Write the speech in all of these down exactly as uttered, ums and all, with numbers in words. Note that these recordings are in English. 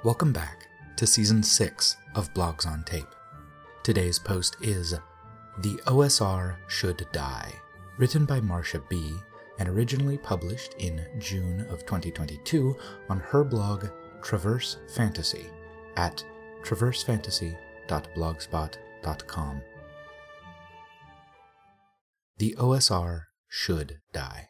Welcome back to Season six of Blogs on Tape. Today's post is The O S R Should Die, written by Marcia B. and originally published in June of twenty twenty-two on her blog Traverse Fantasy at traverse fantasy dot blogspot dot com. The O S R Should Die.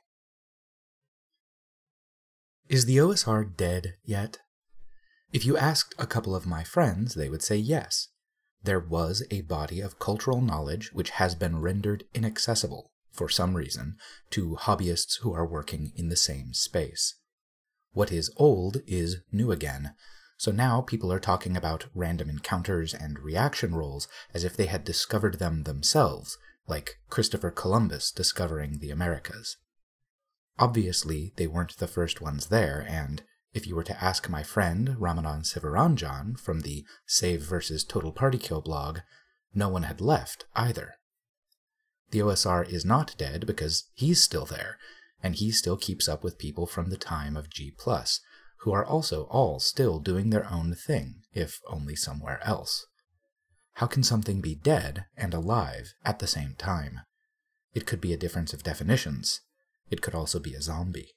Is the O S R dead yet? If you asked a couple of my friends, they would say yes. There was a body of cultural knowledge which has been rendered inaccessible, for some reason, to hobbyists who are working in the same space. What is old is new again, so now people are talking about random encounters and reaction rolls as if they had discovered them themselves, like Christopher Columbus discovering the Americas. Obviously, they weren't the first ones there, and if you were to ask my friend Ramanan Sivaranjan from the Save versus Total Party Kill blog, no one had left either. The O S R is not dead because he's still there, and he still keeps up with people from the time of G plus, who are also all still doing their own thing, if only somewhere else. How can something be dead and alive at the same time? It could be a difference of definitions. It could also be a zombie.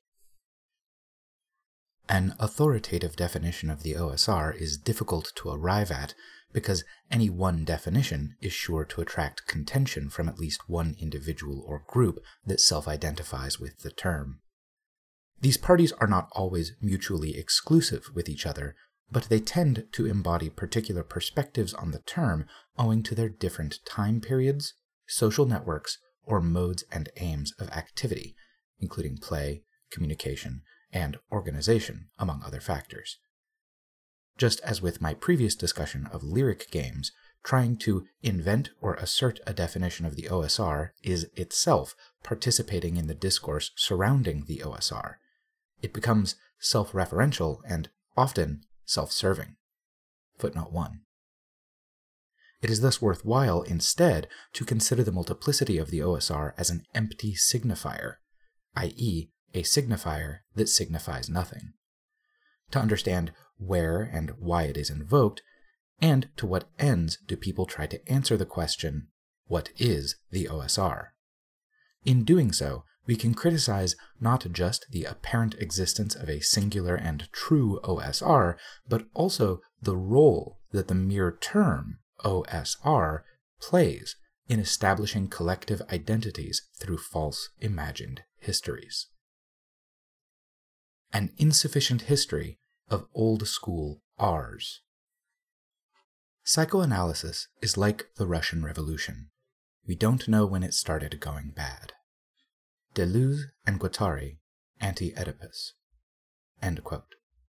An authoritative definition of the O S R is difficult to arrive at because any one definition is sure to attract contention from at least one individual or group that self-identifies with the term. These parties are not always mutually exclusive with each other, but they tend to embody particular perspectives on the term owing to their different time periods, social networks, or modes and aims of activity, including play, communication, and organization, among other factors. Just as with my previous discussion of lyric games, trying to invent or assert a definition of the O S R is itself participating in the discourse surrounding the O S R. It becomes self-referential and often self-serving. Footnote one. It is thus worthwhile instead to consider the multiplicity of the O S R as an empty signifier, that is, a signifier that signifies nothing. To understand where and why it is invoked, and to what ends do people try to answer the question, what is the O S R? In doing so, we can criticize not just the apparent existence of a singular and true O S R, but also the role that the mere term O S R plays in establishing collective identities through false imagined histories. An insufficient history of old-school R's. Psychoanalysis is like the Russian Revolution. We don't know when it started going bad. Deleuze and Guattari, Anti-Oedipus. End quote.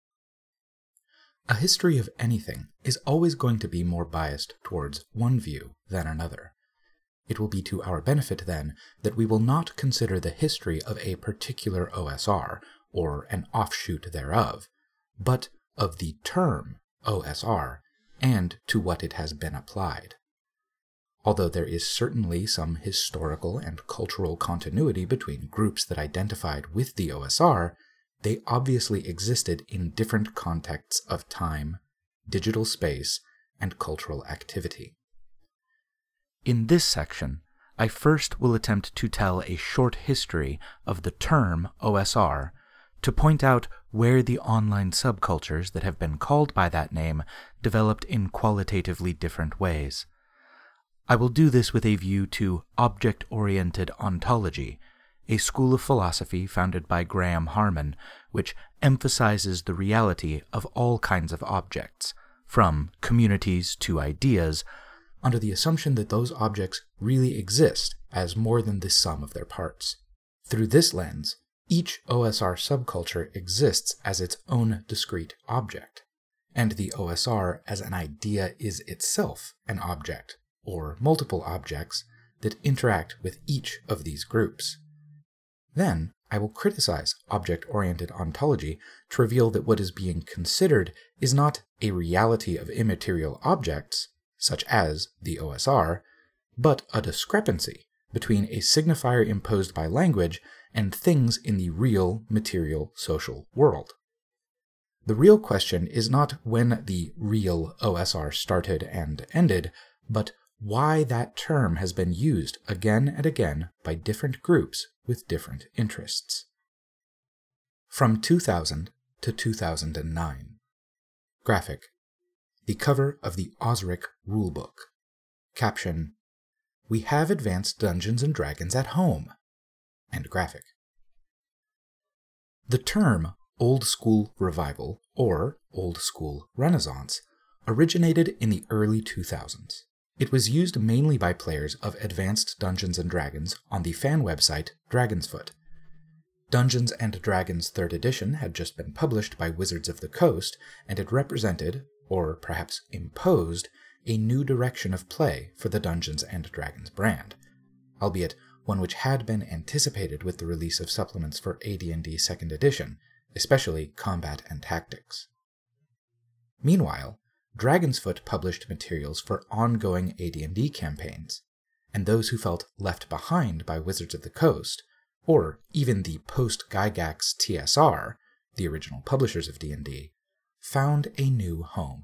A history of anything is always going to be more biased towards one view than another. It will be to our benefit, then, that we will not consider the history of a particular O S R, or an offshoot thereof, but of the term O S R and to what it has been applied. Although there is certainly some historical and cultural continuity between groups that identified with the O S R, they obviously existed in different contexts of time, digital space, and cultural activity. In this section, I first will attempt to tell a short history of the term O S R to point out where the online subcultures that have been called by that name developed in qualitatively different ways. I will do this with a view to object-oriented ontology, a school of philosophy founded by Graham Harman, which emphasizes the reality of all kinds of objects, from communities to ideas, under the assumption that those objects really exist as more than the sum of their parts. Through this lens, each O S R subculture exists as its own discrete object, and the O S R as an idea is itself an object, or multiple objects, that interact with each of these groups. Then, I will criticize object-oriented ontology to reveal that what is being considered is not a reality of immaterial objects, such as the O S R, but a discrepancy between a signifier imposed by language and things in the real, material, social world. The real question is not when the real O S R started and ended, but why that term has been used again and again by different groups with different interests. From two thousand to two thousand nine. Graphic: the cover of the Osric Rulebook. Caption: "We have advanced Dungeons and Dragons at home." And graphic. The term Old School Revival, or Old School Renaissance, originated in the early two thousands. It was used mainly by players of Advanced Dungeons and Dragons on the fan website Dragonsfoot. Dungeons and Dragons third Edition had just been published by Wizards of the Coast, and it represented, or perhaps imposed, a new direction of play for the Dungeons and Dragons brand, albeit one which had been anticipated with the release of supplements for A D and D second Edition, especially Combat and Tactics. Meanwhile, Dragonsfoot published materials for ongoing A D and D campaigns, and those who felt left behind by Wizards of the Coast, or even the post-Gygax T S R, the original publishers of D and D, found a new home.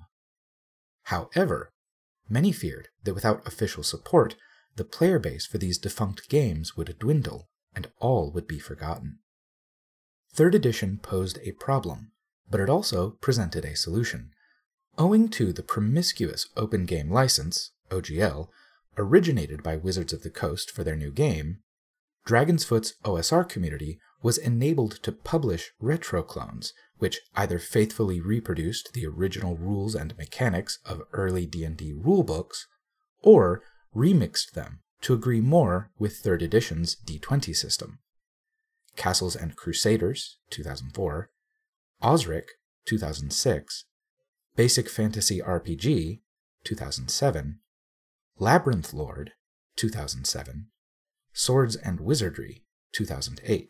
However, many feared that without official support, the player base for these defunct games would dwindle, and all would be forgotten. third Edition posed a problem, but it also presented a solution. Owing to the promiscuous Open Game License, O G L, originated by Wizards of the Coast for their new game, Dragonsfoot's O S R community was enabled to publish retro clones, which either faithfully reproduced the original rules and mechanics of early D and D rulebooks, or remixed them to agree more with third Edition's D twenty system. Castles and Crusaders, two thousand four, Osric, two thousand six, Basic Fantasy R P G, two thousand seven, Labyrinth Lord, two thousand seven, Swords and Wizardry, two thousand eight.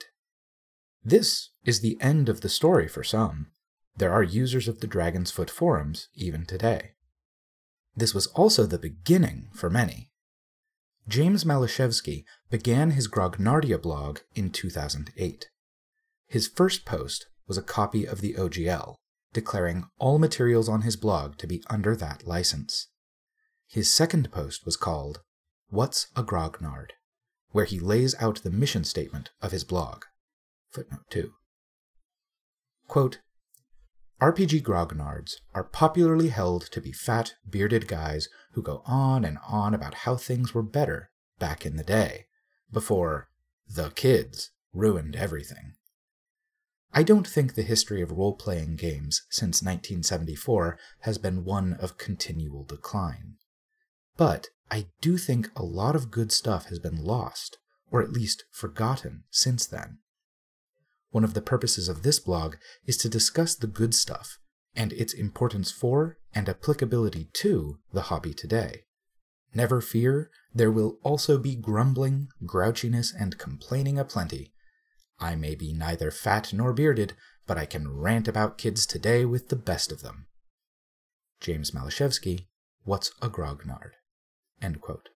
This is the end of the story for some. There are users of the Dragonsfoot forums even today. This was also the beginning for many. James Malashevsky began his Grognardia blog in two thousand eight. His first post was a copy of the O G L, declaring all materials on his blog to be under that license. His second post was called What's a Grognard?, where he lays out the mission statement of his blog. Footnote two. Quote, R P G grognards are popularly held to be fat, bearded guys who go on and on about how things were better back in the day, before the kids ruined everything. I don't think the history of role-playing games since nineteen seventy-four has been one of continual decline. But I do think a lot of good stuff has been lost, or at least forgotten, since then. One of the purposes of this blog is to discuss the good stuff, and its importance for and applicability to the hobby today. Never fear, there will also be grumbling, grouchiness, and complaining aplenty. I may be neither fat nor bearded, but I can rant about kids today with the best of them. James Malashevsky, What's a Grognard? End quote.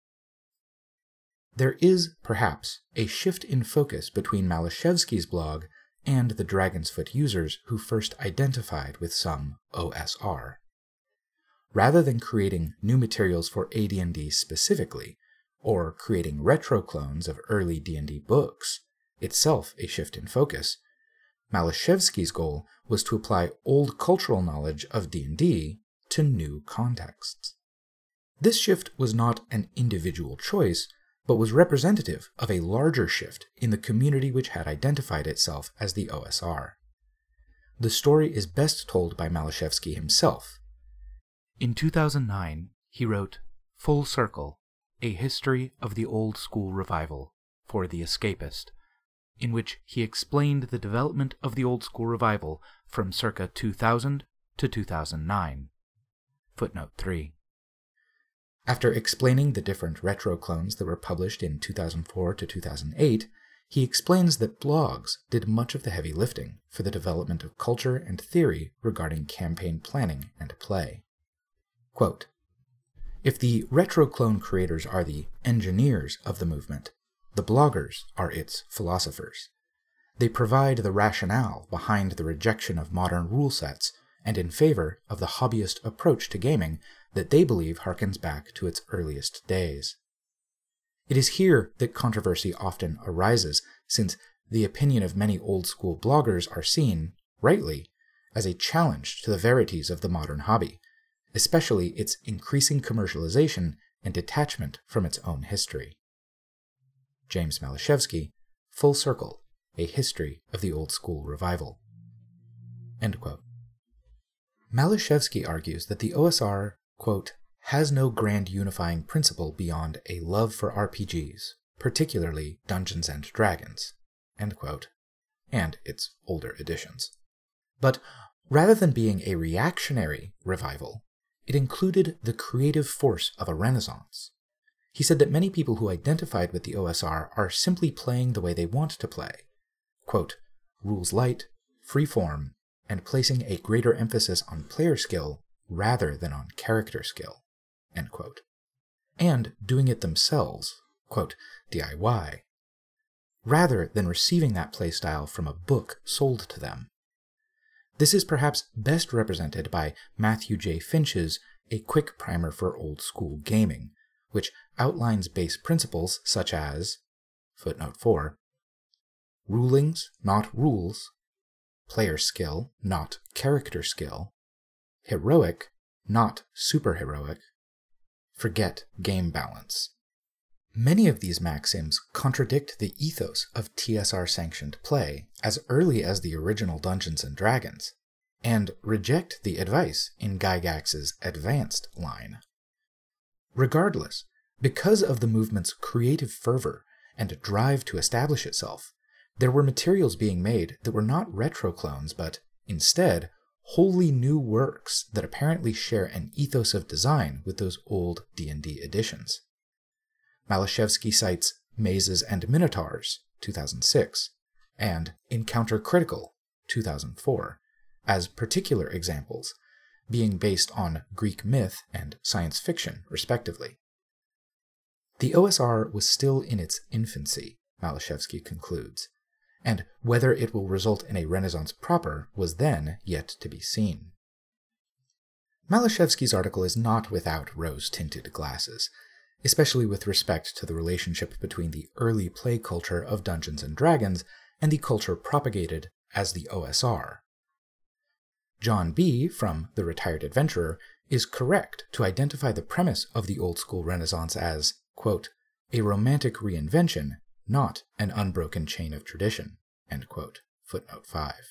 There is, perhaps, a shift in focus between Malashevsky's blog and the Dragonsfoot users who first identified with some O S R. Rather than creating new materials for A D and D specifically, or creating retro clones of early D and D books, itself a shift in focus, Malashevsky's goal was to apply old cultural knowledge of D and D to new contexts. This shift was not an individual choice, but was representative of a larger shift in the community which had identified itself as the O S R. The story is best told by Malashevsky himself. In two thousand nine, he wrote Full Circle, A History of the Old School Revival for The Escapist, in which he explained the development of the Old School Revival from circa two thousand to two thousand nine. Footnote three. After explaining the different retro clones that were published in two thousand four to two thousand eight, he explains that blogs did much of the heavy lifting for the development of culture and theory regarding campaign planning and play. Quote, if the retro clone creators are the engineers of the movement, the bloggers are its philosophers. they provide the rationale behind the rejection of modern rule sets and in favor of the hobbyist approach to gaming that they believe harkens back to its earliest days. It is here that controversy often arises, since the opinion of many old-school bloggers are seen, rightly, as a challenge to the verities of the modern hobby, especially its increasing commercialization and detachment from its own history. James Malashevsky, Full Circle, A History of the Old School Revival. End quote. Malashevsky argues that the O S R, quote, has no grand unifying principle beyond a love for R P Gs, particularly Dungeons and Dragons, end quote, and its older editions. But rather than being a reactionary revival, it included the creative force of a renaissance. He said that many people who identified with the O S R are simply playing the way they want to play, quote, rules light, free form, and placing a greater emphasis on player skill rather than on character skill, end quote, and doing it themselves, quote, D I Y, rather than receiving that playstyle from a book sold to them. This is perhaps best represented by Matthew J. Finch's A Quick Primer for Old School Gaming, which outlines base principles such as, footnote four, rulings, not rules, player skill, not character skill, heroic, not superheroic, forget game balance. Many of these maxims contradict the ethos of T S R-sanctioned play as early as the original Dungeons and Dragons, and reject the advice in Gygax's advanced line. Regardless, because of the movement's creative fervor and drive to establish itself, there were materials being made that were not retro clones, but, instead, wholly new works that apparently share an ethos of design with those old D and D editions. Malashevsky cites Mazes and Minotaurs, two thousand six, and Encounter Critical, two thousand four, as particular examples, being based on Greek myth and science fiction, respectively. The O S R was still in its infancy, Malashevsky concludes, and whether it will result in a renaissance proper was then yet to be seen. Malashevsky's article is not without rose-tinted glasses, especially with respect to the relationship between the early play culture of Dungeons and Dragons and the culture propagated as the O S R. John B. from The Retired Adventurer is correct to identify the premise of the old school Renaissance as, quote, a romantic reinvention, not an unbroken chain of tradition, end quote, footnote five.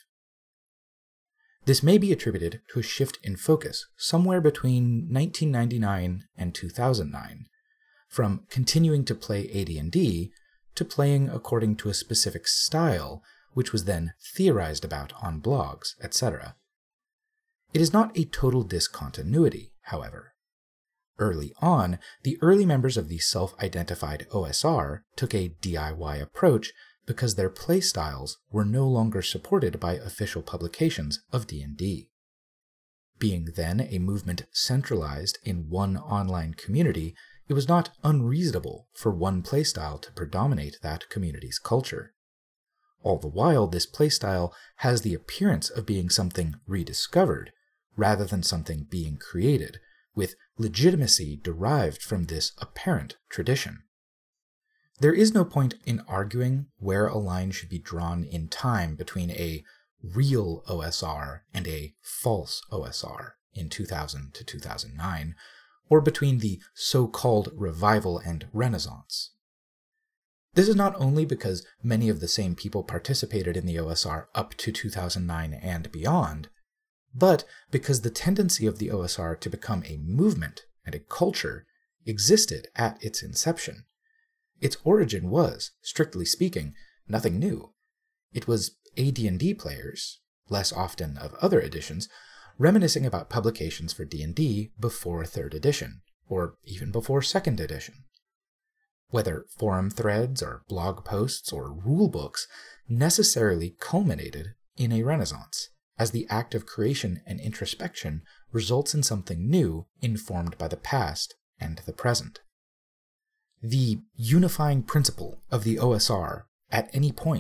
This may be attributed to a shift in focus somewhere between nineteen ninety-nine and two thousand nine, from continuing to play A D and D to playing according to a specific style, which was then theorized about on blogs, et cetera. It is not a total discontinuity, however. Early on, the early members of the self-identified O S R took a D I Y approach because their playstyles were no longer supported by official publications of D and D. Being then a movement centralized in one online community, it was not unreasonable for one playstyle to predominate that community's culture. All the while, this playstyle has the appearance of being something rediscovered, rather than something being created, with legitimacy derived from this apparent tradition. There is no point in arguing where a line should be drawn in time between a real O S R and a false O S R in two thousand to two thousand nine, or between the so-called revival and renaissance. This is not only because many of the same people participated in the O S R up to two thousand nine and beyond, but because the tendency of the O S R to become a movement and a culture existed at its inception. Its origin was, strictly speaking, nothing new. It was A D and D players, less often of other editions, reminiscing about publications for D and D before third edition, or even before second edition. Whether forum threads or blog posts or rule books necessarily culminated in a renaissance, as the act of creation and introspection results in something new informed by the past and the present. The unifying principle of the O S R, at any point,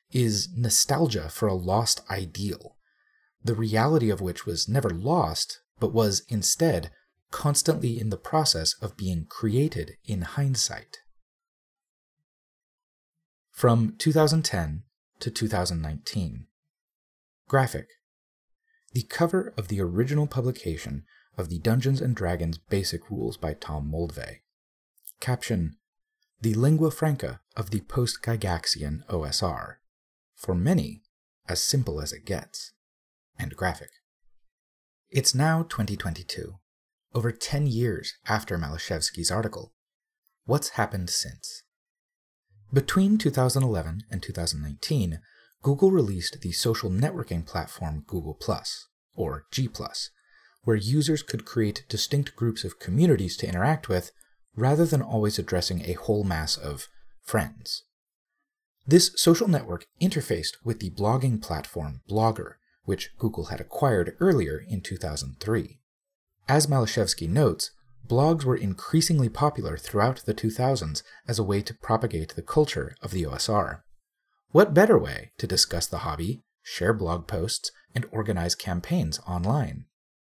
is nostalgia for a lost ideal, the reality of which was never lost, but was instead constantly in the process of being created in hindsight. From two thousand ten to two thousand nineteen. Graphic. The cover of the original publication of the Dungeons and Dragons Basic Rules by Tom Moldvay. Caption: the lingua franca of the post-Gygaxian O S R. For many, as simple as it gets. And graphic. It's now twenty twenty-two, over ten years after Malashevsky's article. What's happened since? Between two thousand eleven and two thousand nineteen, Google released the social networking platform Google plus, or G plus, where users could create distinct groups of communities to interact with, rather than always addressing a whole mass of friends. This social network interfaced with the blogging platform Blogger, which Google had acquired earlier in two thousand three. As Malashevsky notes, blogs were increasingly popular throughout the two thousands as a way to propagate the culture of the O S R. What better way to discuss the hobby, share blog posts, and organize campaigns online?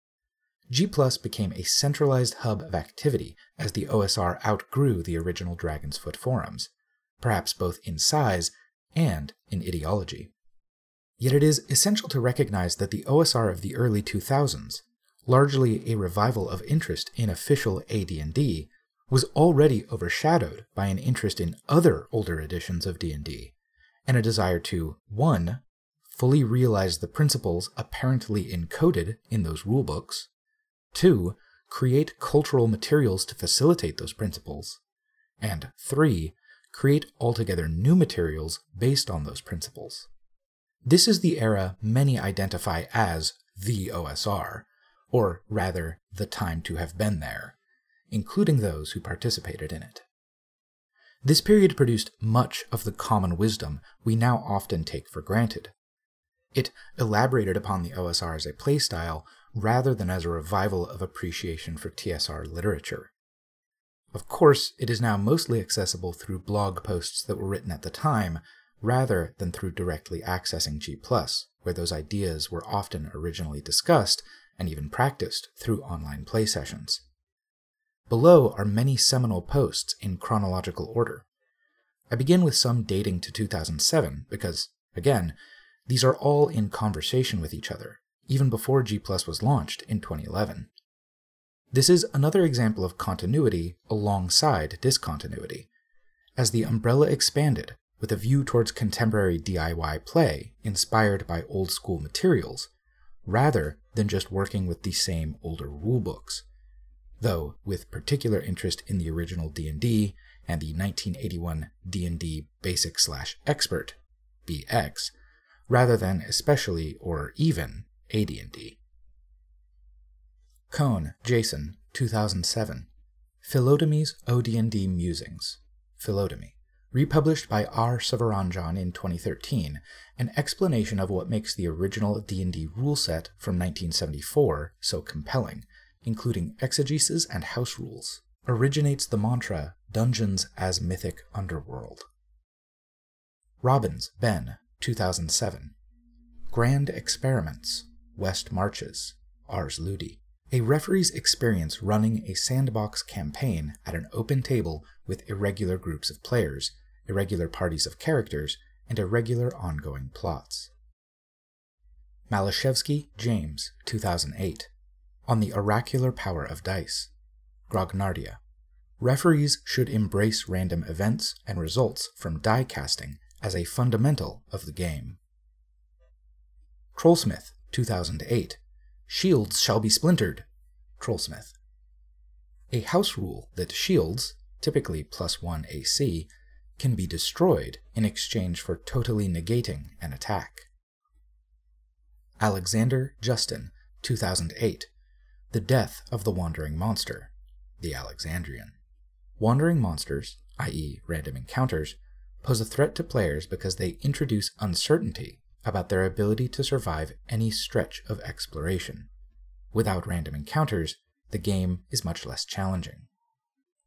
G plus became a centralized hub of activity as the O S R outgrew the original Dragon's Foot forums, perhaps both in size and in ideology. Yet it is essential to recognize that the O S R of the early two thousands, largely a revival of interest in official A D and D, was already overshadowed by an interest in other older editions of D and D, and a desire to, one, fully realize the principles apparently encoded in those rulebooks, two, create cultural materials to facilitate those principles, and three, create altogether new materials based on those principles. This is the era many identify as the O S R, or rather, the time to have been there, including those who participated in it. This period produced much of the common wisdom we now often take for granted. It elaborated upon the O S R as a playstyle rather than as a revival of appreciation for T S R literature. Of course, it is now mostly accessible through blog posts that were written at the time, rather than through directly accessing G plus, where those ideas were often originally discussed and even practiced through online play sessions. Below are many seminal posts in chronological order. I begin with some dating to two thousand seven because, again, these are all in conversation with each other, even before G plus was launched in twenty eleven. This is another example of continuity alongside discontinuity. As the umbrella expanded, with a view towards contemporary D I Y play inspired by old-school materials, rather than just working with the same older rulebooks, though with particular interest in the original D and D and the nineteen eighty-one D and D Basic slash Expert, B X, rather than especially or even A D and D. Cohn, Jason, two thousand seven. Philotomy's O D and D Musings. Philotomy. Republished by R. Sivaranjan in twenty thirteen, an explanation of what makes the original D and D rule set from nineteen seventy-four so compelling, including exegesis and house rules, originates the mantra, Dungeons as Mythic Underworld. Robbins, Ben, two thousand seven. Grand Experiments, West Marches, Ars Ludi. A referee's experience running a sandbox campaign at an open table with irregular groups of players, irregular parties of characters, and irregular ongoing plots. Malashevsky, James, two thousand eight. On the Oracular Power of Dice. Grognardia. Referees should embrace random events and results from die casting as a fundamental of the game. Trollsmith, two thousand eight. Shields shall be splintered. Trollsmith. A house rule that shields, typically plus one A C, can be destroyed in exchange for totally negating an attack. Alexander Justin, two thousand eight. The Death of the Wandering Monster, the Alexandrian. Wandering monsters, that is random encounters, pose a threat to players because they introduce uncertainty about their ability to survive any stretch of exploration. Without random encounters, the game is much less challenging.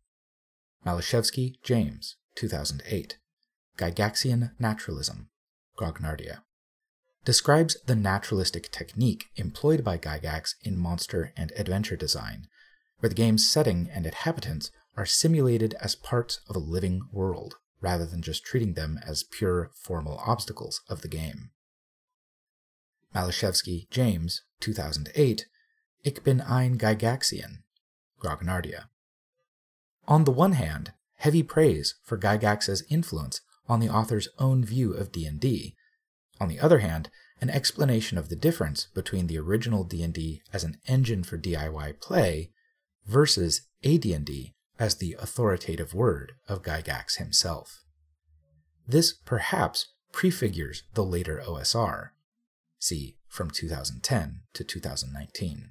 Malashevsky, James, two thousand eight. Gygaxian Naturalism, Grognardia, describes the naturalistic technique employed by Gygax in monster and adventure design, where the game's setting and inhabitants are simulated as parts of a living world, rather than just treating them as pure formal obstacles of the game. Malashevsky, James, two thousand eight, Ich bin ein Gygaxian, Grognardia. On the one hand, heavy praise for Gygax's influence on the author's own view of D and D. On the other hand, an explanation of the difference between the original D and D as an engine for D I Y play versus A D and D as the authoritative word of Gygax himself. This perhaps prefigures the later O S R. See from two thousand ten to two thousand nineteen.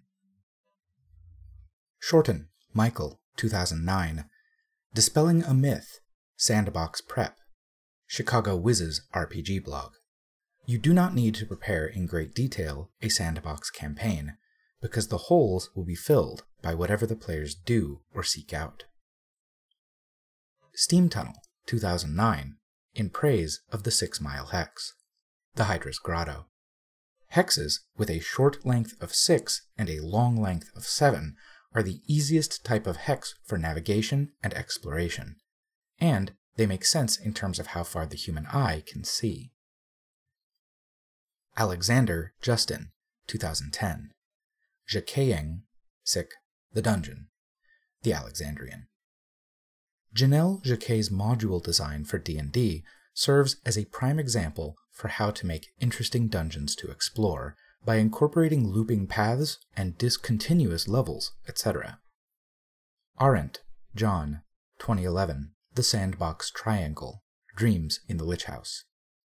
Shorten, Michael, two thousand nine. Dispelling a Myth, Sandbox Prep, Chicago Wiz's R P G blog. You do not need to prepare in great detail a sandbox campaign, because the holes will be filled by whatever the players do or seek out. Steam Tunnel, two thousand nine, in praise of the Six Mile Hex, the Hydra's Grotto. Hexes with a short length of six and a long length of seven are the easiest type of hex for navigation and exploration, and they make sense in terms of how far the human eye can see. Alexander Justin, two thousand ten. Jacqueing, sic, the Dungeon, the Alexandrian. Janelle Jacquet's module design for D and D serves as a prime example for how to make interesting dungeons to explore by incorporating looping paths and discontinuous levels, et cetera. Arendt, John, twenty eleven, The Sandbox Triangle, Dreams in the Lich House.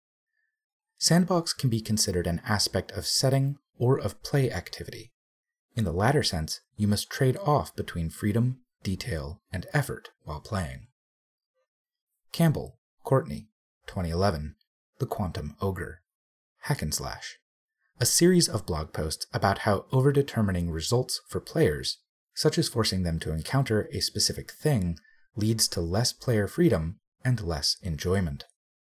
Sandbox can be considered an aspect of setting or of play activity. In the latter sense, you must trade off between freedom, detail, and effort while playing. Campbell, Courtney, twenty eleven, The Quantum Ogre, Hack and Slash, a series of blog posts about how overdetermining results for players, such as forcing them to encounter a specific thing, leads to less player freedom and less enjoyment.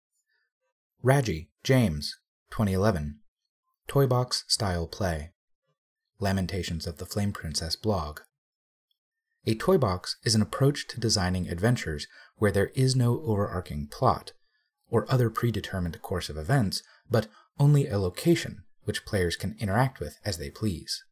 Raji, James, twenty eleven, Toybox Style Play, Lamentations of the Flame Princess blog. A toybox is an approach to designing adventures where there is no overarching plot, or other predetermined course of events, but only a location which players can interact with as they please.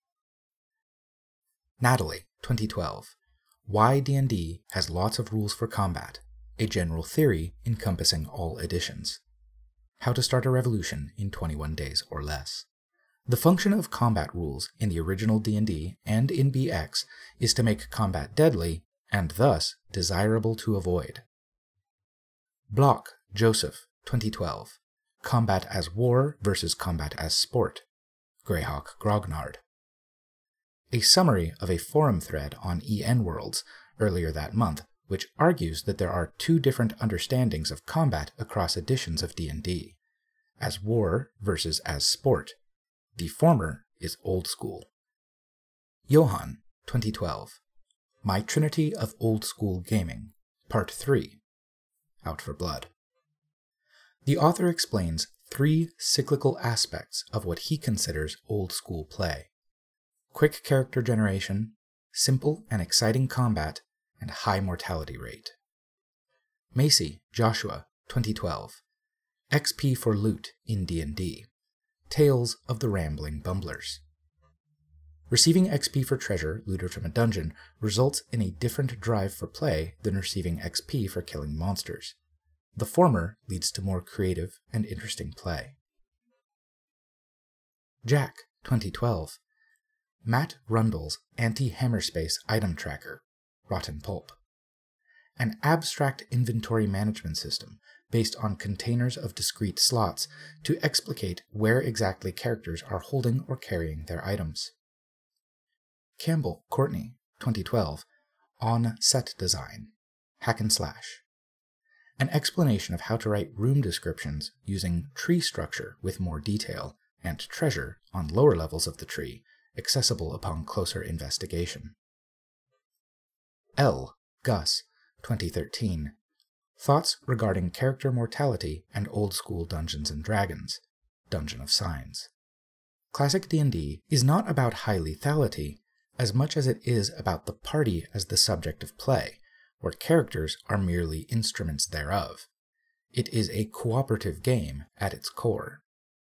Natalie, twenty twelve, Why D and D Has Lots of Rules for Combat, a General Theory Encompassing All Editions. How to Start a Revolution in twenty-one Days or Less. The function of combat rules in the original D and D and in B X is to make combat deadly, and thus desirable to avoid. Block, Joseph, twenty twelve, Combat as War versus Combat as Sport, Greyhawk Grognard. A summary of a forum thread on E N Worlds earlier that month, which argues that there are two different understandings of combat across editions of D and D, as war versus as sport. The former is old school. Johan, twenty twelve, My Trinity of Old School Gaming, Part three, Out for Blood. The author explains three cyclical aspects of what he considers old school play: quick character generation, simple and exciting combat, and high mortality rate. Macy, Joshua, twenty twelve, X P for Loot in D and D, Tales of the Rambling Bumblers. Receiving X P for treasure looted from a dungeon results in a different drive for play than receiving X P for killing monsters. The former leads to more creative and interesting play. Jack, twenty twelve, Matt Rundle's Anti-Hammerspace Item Tracker, Rotten Pulp, an abstract inventory management system based on containers of discrete slots to explicate where exactly characters are holding or carrying their items. Campbell, Courtney, twenty twelve, On Set Design, Hack and Slash, an explanation of how to write room descriptions using tree structure with more detail and treasure on lower levels of the tree, accessible upon closer investigation. L. Gus, twenty thirteen, Thoughts regarding character mortality and old-school Dungeons and Dragons, Dungeon of Signs. Classic D and D is not about high lethality as much as it is about the party as the subject of play, where characters are merely instruments thereof. It is a cooperative game at its core.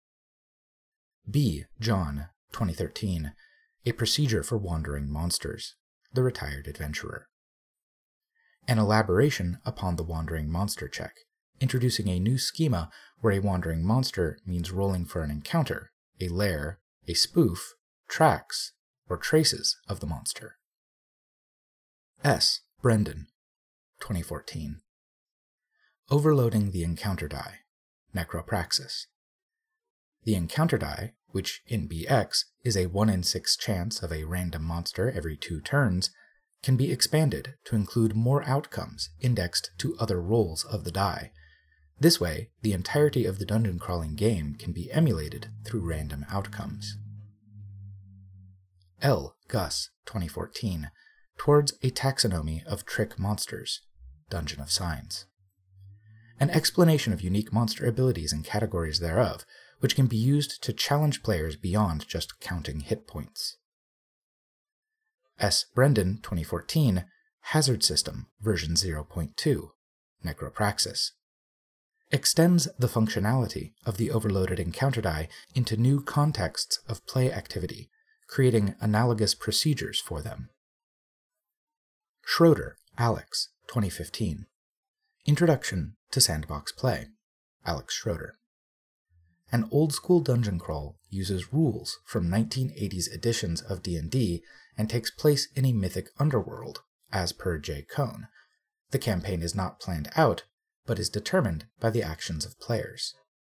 B. John, twenty thirteen, A Procedure for Wandering Monsters, The Retired Adventurer. An elaboration upon the Wandering Monster check, introducing a new schema where a wandering monster means rolling for an encounter, a lair, a spoof, tracks, or traces of the monster. S. Brendan, twenty fourteen. Overloading the Encounter Die, Necropraxis. The Encounter Die, which in B X is a one in six chance of a random monster every two turns, can be expanded to include more outcomes indexed to other rolls of the die. This way, the entirety of the dungeon crawling game can be emulated through random outcomes. L. Gus, twenty fourteen, Towards a Taxonomy of Trick Monsters, Dungeon of Signs. An explanation of unique monster abilities and categories thereof, which can be used to challenge players beyond just counting hit points. S. Brendan, twenty fourteen, Hazard System, version zero point two, Necropraxis. Extends the functionality of the overloaded encounter die into new contexts of play activity, creating analogous procedures for them. Schroeder, Alex, twenty fifteen. Introduction to Sandbox Play, Alex Schroeder. An old-school dungeon crawl uses rules from nineteen eighties editions of D and D and takes place in a mythic underworld, as per J. Cohn. The campaign is not planned out, but is determined by the actions of players.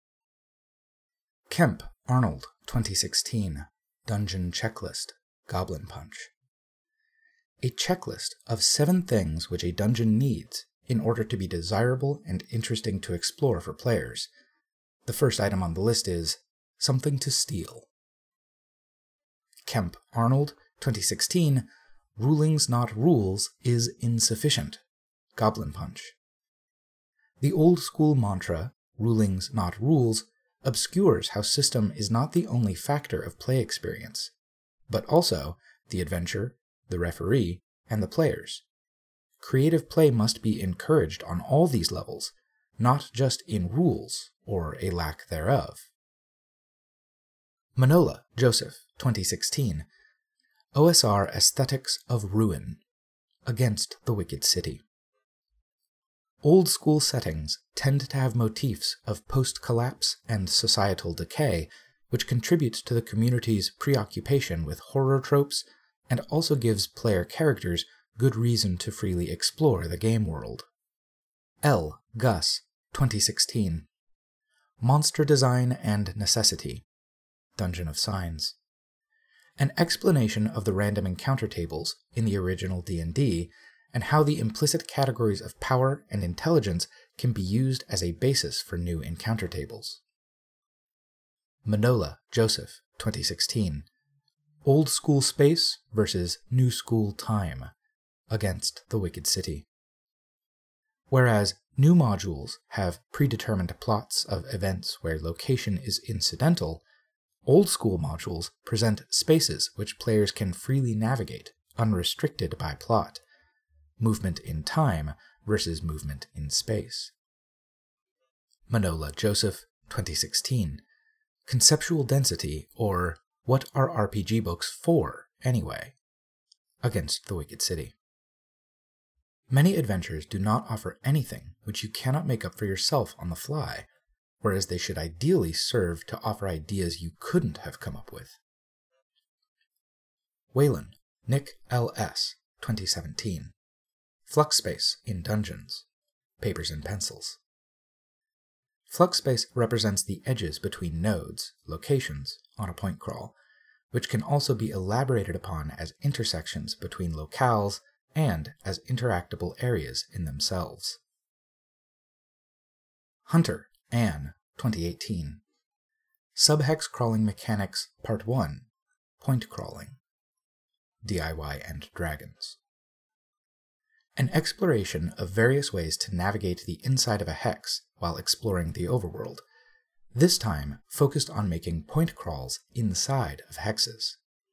Kemp, Arnold, twenty sixteen. Dungeon Checklist, Goblin Punch. A checklist of seven things which a dungeon needs in order to be desirable and interesting to explore for players. The first item on the list is something to steal. Kemp, Arnold, twenty sixteen. Rulings Not Rules is insufficient, Goblin Punch. The old-school mantra, Rulings Not Rules, obscures how system is not the only factor of play experience, but also the adventure, the referee, and the players. Creative play must be encouraged on all these levels, not just in rules or a lack thereof. Manola, Joseph, twenty sixteen. O S R Aesthetics of Ruin, Against the Wicked City. Old-school settings tend to have motifs of post-collapse and societal decay, which contributes to the community's preoccupation with horror tropes and also gives player characters good reason to freely explore the game world. L. Gus, twenty sixteen. Monster Design and Necessity, Dungeon of Signs. An explanation of the random encounter tables in the original D and D and how the implicit categories of power and intelligence can be used as a basis for new encounter tables. Manola, Joseph, twenty sixteen. Old School Space versus New School Time, Against the Wicked City. Whereas new modules have predetermined plots of events where location is incidental, old school modules present spaces which players can freely navigate, unrestricted by plot. Movement in time versus movement in space. Manola, Joseph, twenty sixteen. Conceptual Density, or What Are R P G Books For, Anyway? Against the Wicked City. Many adventures do not offer anything which you cannot make up for yourself on the fly, whereas they should ideally serve to offer ideas you couldn't have come up with. Whalen, Nick L S, twenty seventeen. Flux Space in Dungeons, Papers and Pencils. Flux space represents the edges between nodes, locations, on a point crawl, which can also be elaborated upon as intersections between locales and as interactable areas in themselves. Hunter, Anne, twenty eighteen. Subhex Crawling Mechanics Part one, Point Crawling, D I Y and Dragons. an exploration of various ways to navigate the inside of a hex while exploring the overworld, this time focused on making point crawls inside of hexes.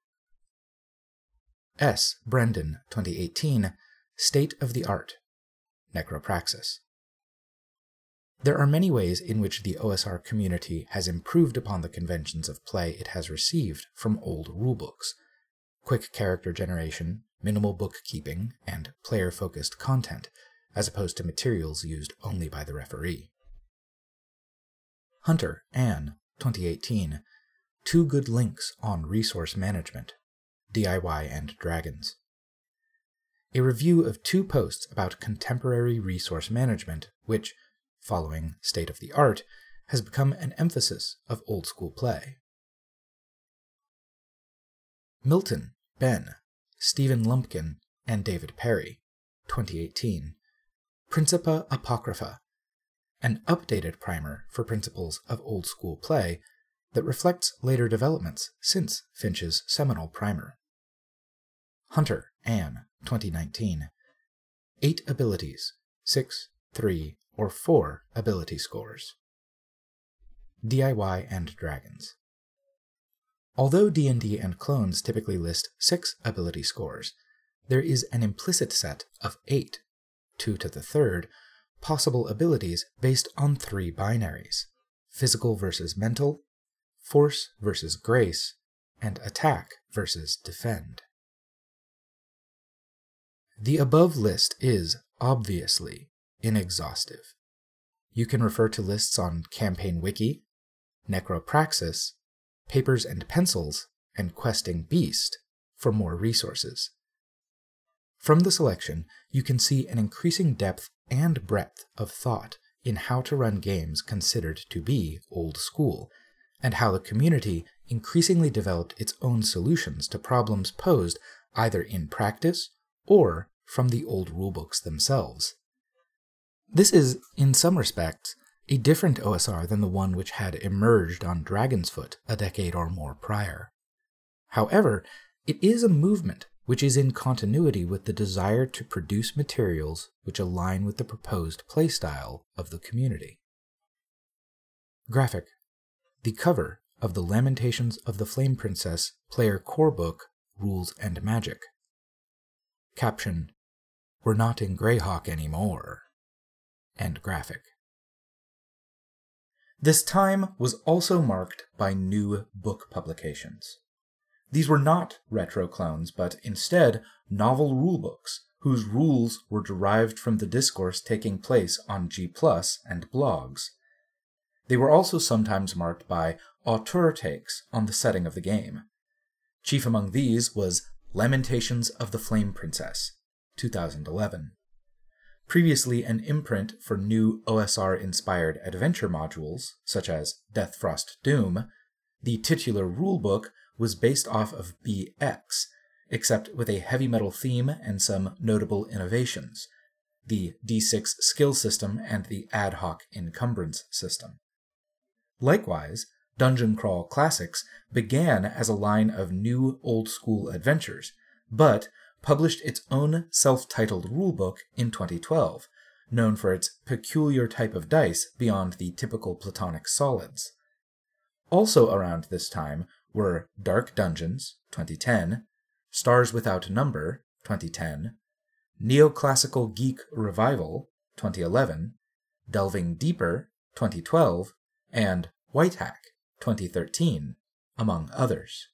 S. Brendan, twenty eighteen, State of the Art, Necropraxis. There are many ways in which the O S R community has improved upon the conventions of play it has received from old rulebooks: quick character generation, minimal bookkeeping, and player-focused content, as opposed to materials used only by the referee. Hunter, Anne, twenty eighteen, Two Good Links on Resource Management, D I Y and Dragons. A review of two posts about contemporary resource management, which, following State of the Art, has become an emphasis of old-school play. Milton, Ben, Stephen Lumpkin, and David Perry, twenty eighteen, Principia Apocrypha, an updated primer for principles of old-school play that reflects later developments since Finch's seminal primer. Hunter, Anne, twenty nineteen, Eight Abilities, Six, Three, or Four Ability Scores. D I Y and Dragons. Although D and D and clones typically list six ability scores, there is an implicit set of eight, two to the third, possible abilities based on three binaries: physical versus mental, force versus grace, and attack versus defend. The above list is, obviously, inexhaustive. You can refer to lists on Campaign Wiki, Necropraxis, Papers and Pencils, and Questing Beast for more resources. From the selection, you can see an increasing depth and breadth of thought in how to run games considered to be old school, and how the community increasingly developed its own solutions to problems posed either in practice or from the old rulebooks themselves. This is, in some respects, a different O S R than the one which had emerged on Dragonsfoot a decade or more prior. However, it is a movement which is in continuity with the desire to produce materials which align with the proposed playstyle of the community. Graphic: the cover of the Lamentations of the Flame Princess Player Core Book, Rules and Magic. Caption: We're not in Greyhawk anymore. End graphic. This time was also marked by new book publications. These were not retro clones, but instead novel rulebooks, whose rules were derived from the discourse taking place on G plus and blogs. They were also sometimes marked by auteur takes on the setting of the game. Chief among these was Lamentations of the Flame Princess, two thousand eleven. Previously an imprint for new O S R-inspired adventure modules, such as Deathfrost Doom, the titular rulebook was based off of B X, except with a heavy metal theme and some notable innovations: the D six skill system and the ad hoc encumbrance system. Likewise, Dungeon Crawl Classics began as a line of new old-school adventures, but published its own self-titled rulebook in twenty twelve, known for its peculiar type of dice beyond the typical Platonic solids. Also around this time were Dark Dungeons, twenty ten, Stars Without Number, twenty ten, Neoclassical Geek Revival, twenty eleven, Delving Deeper, twenty twelve, and Whitehack, twenty thirteen, among others.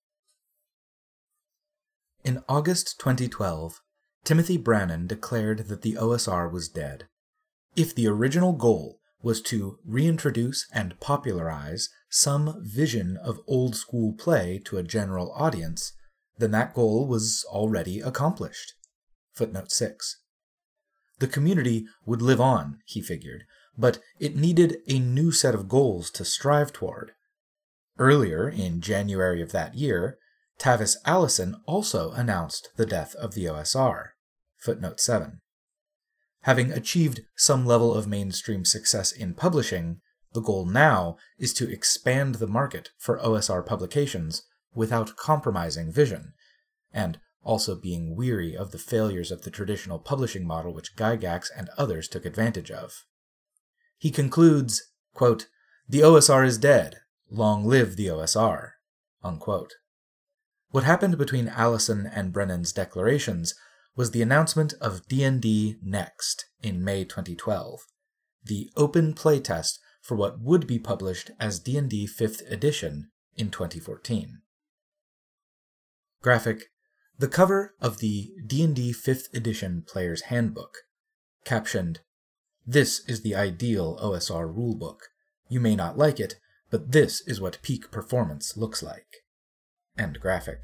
In August twenty twelve, Timothy Brannan declared that the O S R was dead. If the original goal was to reintroduce and popularize some vision of old-school play to a general audience, then that goal was already accomplished. Footnote six. The community would live on, he figured, but it needed a new set of goals to strive toward. Earlier, in January of that year, Tavis Allison also announced the death of the O S R. Footnote seven. Having achieved some level of mainstream success in publishing, the goal now is to expand the market for O S R publications without compromising vision, and also being weary of the failures of the traditional publishing model which Gygax and others took advantage of. He concludes, quote, "The O S R is dead. Long live the O S R." Unquote. What happened between Allison and Brennan's declarations was the announcement of D and D Next in May twenty twelve, the open playtest for what would be published as D and D fifth edition in twenty fourteen. Graphic: the cover of the D and D fifth edition Player's Handbook, captioned, "This is the ideal O S R rulebook. You may not like it, but this is what peak performance looks like." End graphic.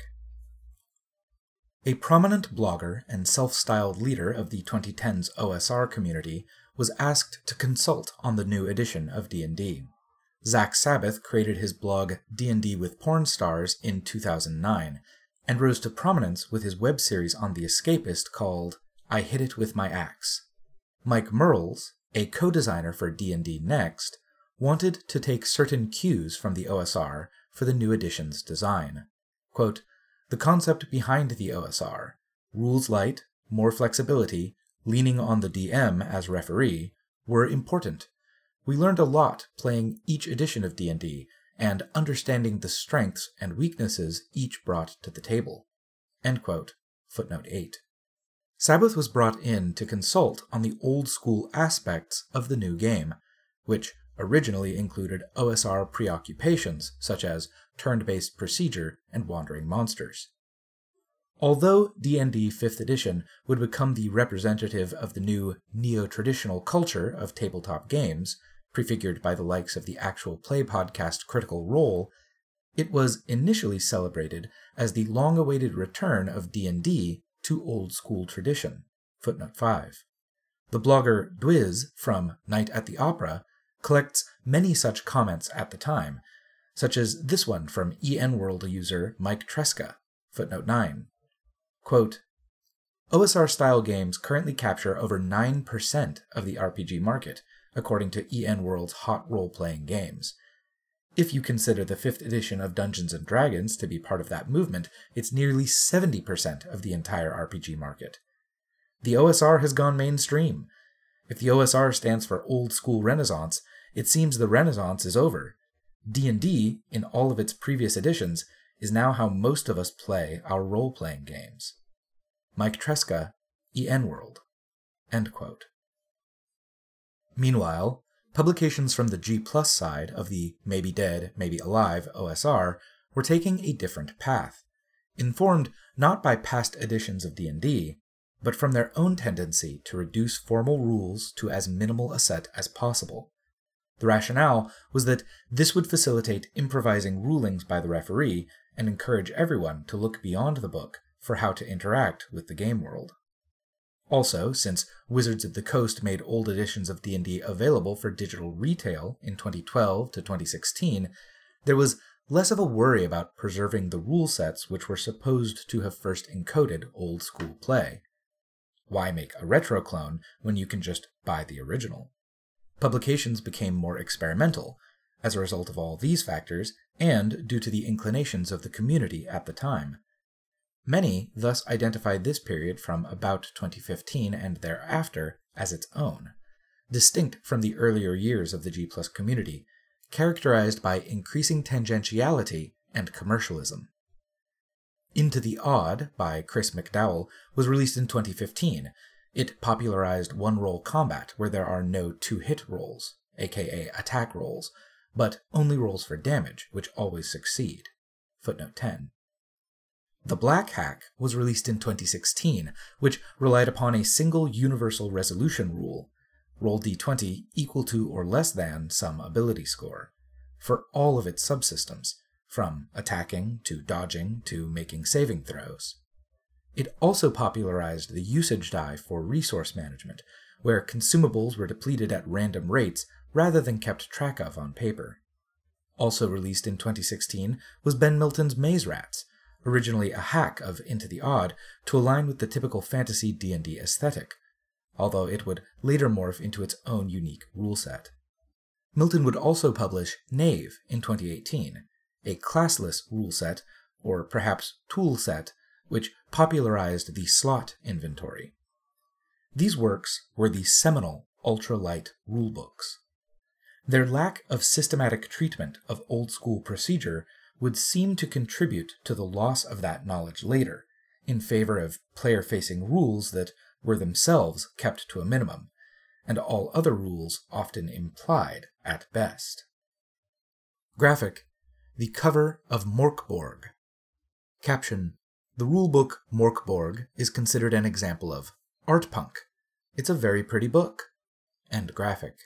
A prominent blogger and self-styled leader of the twenty tens O S R community was asked to consult on the new edition of D and D. Zach Sabbath created his blog D and D with Porn Stars in two thousand nine, and rose to prominence with his web series on The Escapist called I Hit It With My Axe. Mike Merles, a co-designer for D and D Next, wanted to take certain cues from the O S R for the new edition's design. Quote, "The concept behind the O S R, rules light, more flexibility, leaning on the D M as referee, were important. We learned a lot playing each edition of D and D and understanding the strengths and weaknesses each brought to the table." End quote. Footnote eight. Sabbath was brought in to consult on the old-school aspects of the new game, which originally included O S R preoccupations such as turn-based procedure and wandering monsters. Although D and D fifth edition would become the representative of the new neo-traditional culture of tabletop games, prefigured by the likes of the Actual Play podcast Critical Role, it was initially celebrated as the long-awaited return of D and D to old-school tradition. Footnote five. The blogger Dwiz from Night at the Opera collects many such comments at the time, such as this one from E N World user Mike Tresca. Footnote nine. Quote, "O S R-style games currently capture over nine percent of the R P G market, according to E N World's Hot Role-Playing Games. If you consider the fifth edition of Dungeons and Dragons to be part of that movement, it's nearly seventy percent of the entire R P G market. The O S R has gone mainstream. If the O S R stands for Old School Renaissance, it seems the Renaissance is over. D and D, in all of its previous editions, is now how most of us play our role-playing games." Mike Tresca, E N World. End quote. Meanwhile, publications from the G plus side of the Maybe Dead, Maybe Alive O S R were taking a different path, informed not by past editions of D and D, but from their own tendency to reduce formal rules to as minimal a set as possible. The rationale was that this would facilitate improvising rulings by the referee and encourage everyone to look beyond the book for how to interact with the game world. Also, since Wizards of the Coast made old editions of D and D available for digital retail in twenty twelve to twenty sixteen, there was less of a worry about preserving the rule sets which were supposed to have first encoded old-school play. Why make a retro clone when you can just buy the original? Publications became more experimental, as a result of all these factors, and due to the inclinations of the community at the time. Many thus identified this period from about twenty fifteen and thereafter as its own, distinct from the earlier years of the G plus community, characterized by increasing tangentiality and commercialism. Into the Odd by Chris McDowell was released in twenty fifteen. It popularized one-roll combat where there are no two-hit rolls, aka attack rolls, but only rolls for damage, which always succeed. Footnote ten. The Black Hack was released in twenty sixteen, which relied upon a single universal resolution rule, roll d twenty equal to or less than some ability score, for all of its subsystems, from attacking to dodging to making saving throws. It also popularized the usage die for resource management, where consumables were depleted at random rates rather than kept track of on paper. Also released in twenty sixteen was Ben Milton's Maze Rats, originally a hack of Into the Odd to align with the typical fantasy D and D aesthetic, although it would later morph into its own unique rule set. Milton would also publish Knave in twenty eighteen, a classless rule set, or perhaps tool set, which popularized the slot inventory. These works were the seminal ultralight rulebooks. Their lack of systematic treatment of old-school procedure would seem to contribute to the loss of that knowledge later, in favor of player-facing rules that were themselves kept to a minimum, and all other rules often implied at best. Graphic: The Cover of Morkborg. Caption: The rulebook Morkborg is considered an example of art punk. It's a very pretty book. End graphic.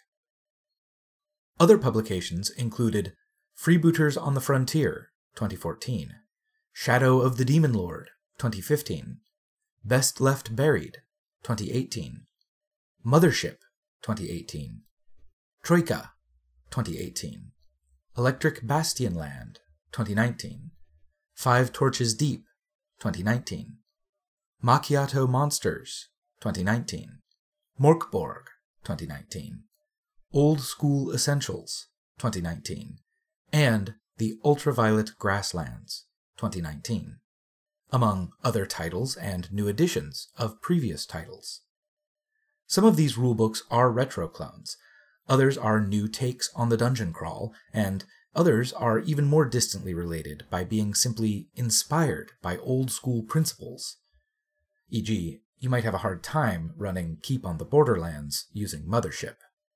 Other publications included Freebooters on the Frontier, twenty fourteen, Shadow of the Demon Lord, twenty fifteen, Best Left Buried, twenty eighteen, Mothership, twenty eighteen, Troika, twenty eighteen, Electric Bastionland, twenty nineteen, Five Torches Deep, twenty nineteen, Macchiato Monsters, twenty nineteen, Morkborg, twenty nineteen, Old School Essentials, twenty nineteen, and The Ultraviolet Grasslands, twenty nineteen, among other titles and new editions of previous titles. Some of these rulebooks are retro clones, others are new takes on the dungeon crawl, and others are even more distantly related by being simply inspired by old-school principles. for example, you might have a hard time running Keep on the Borderlands using Mothership.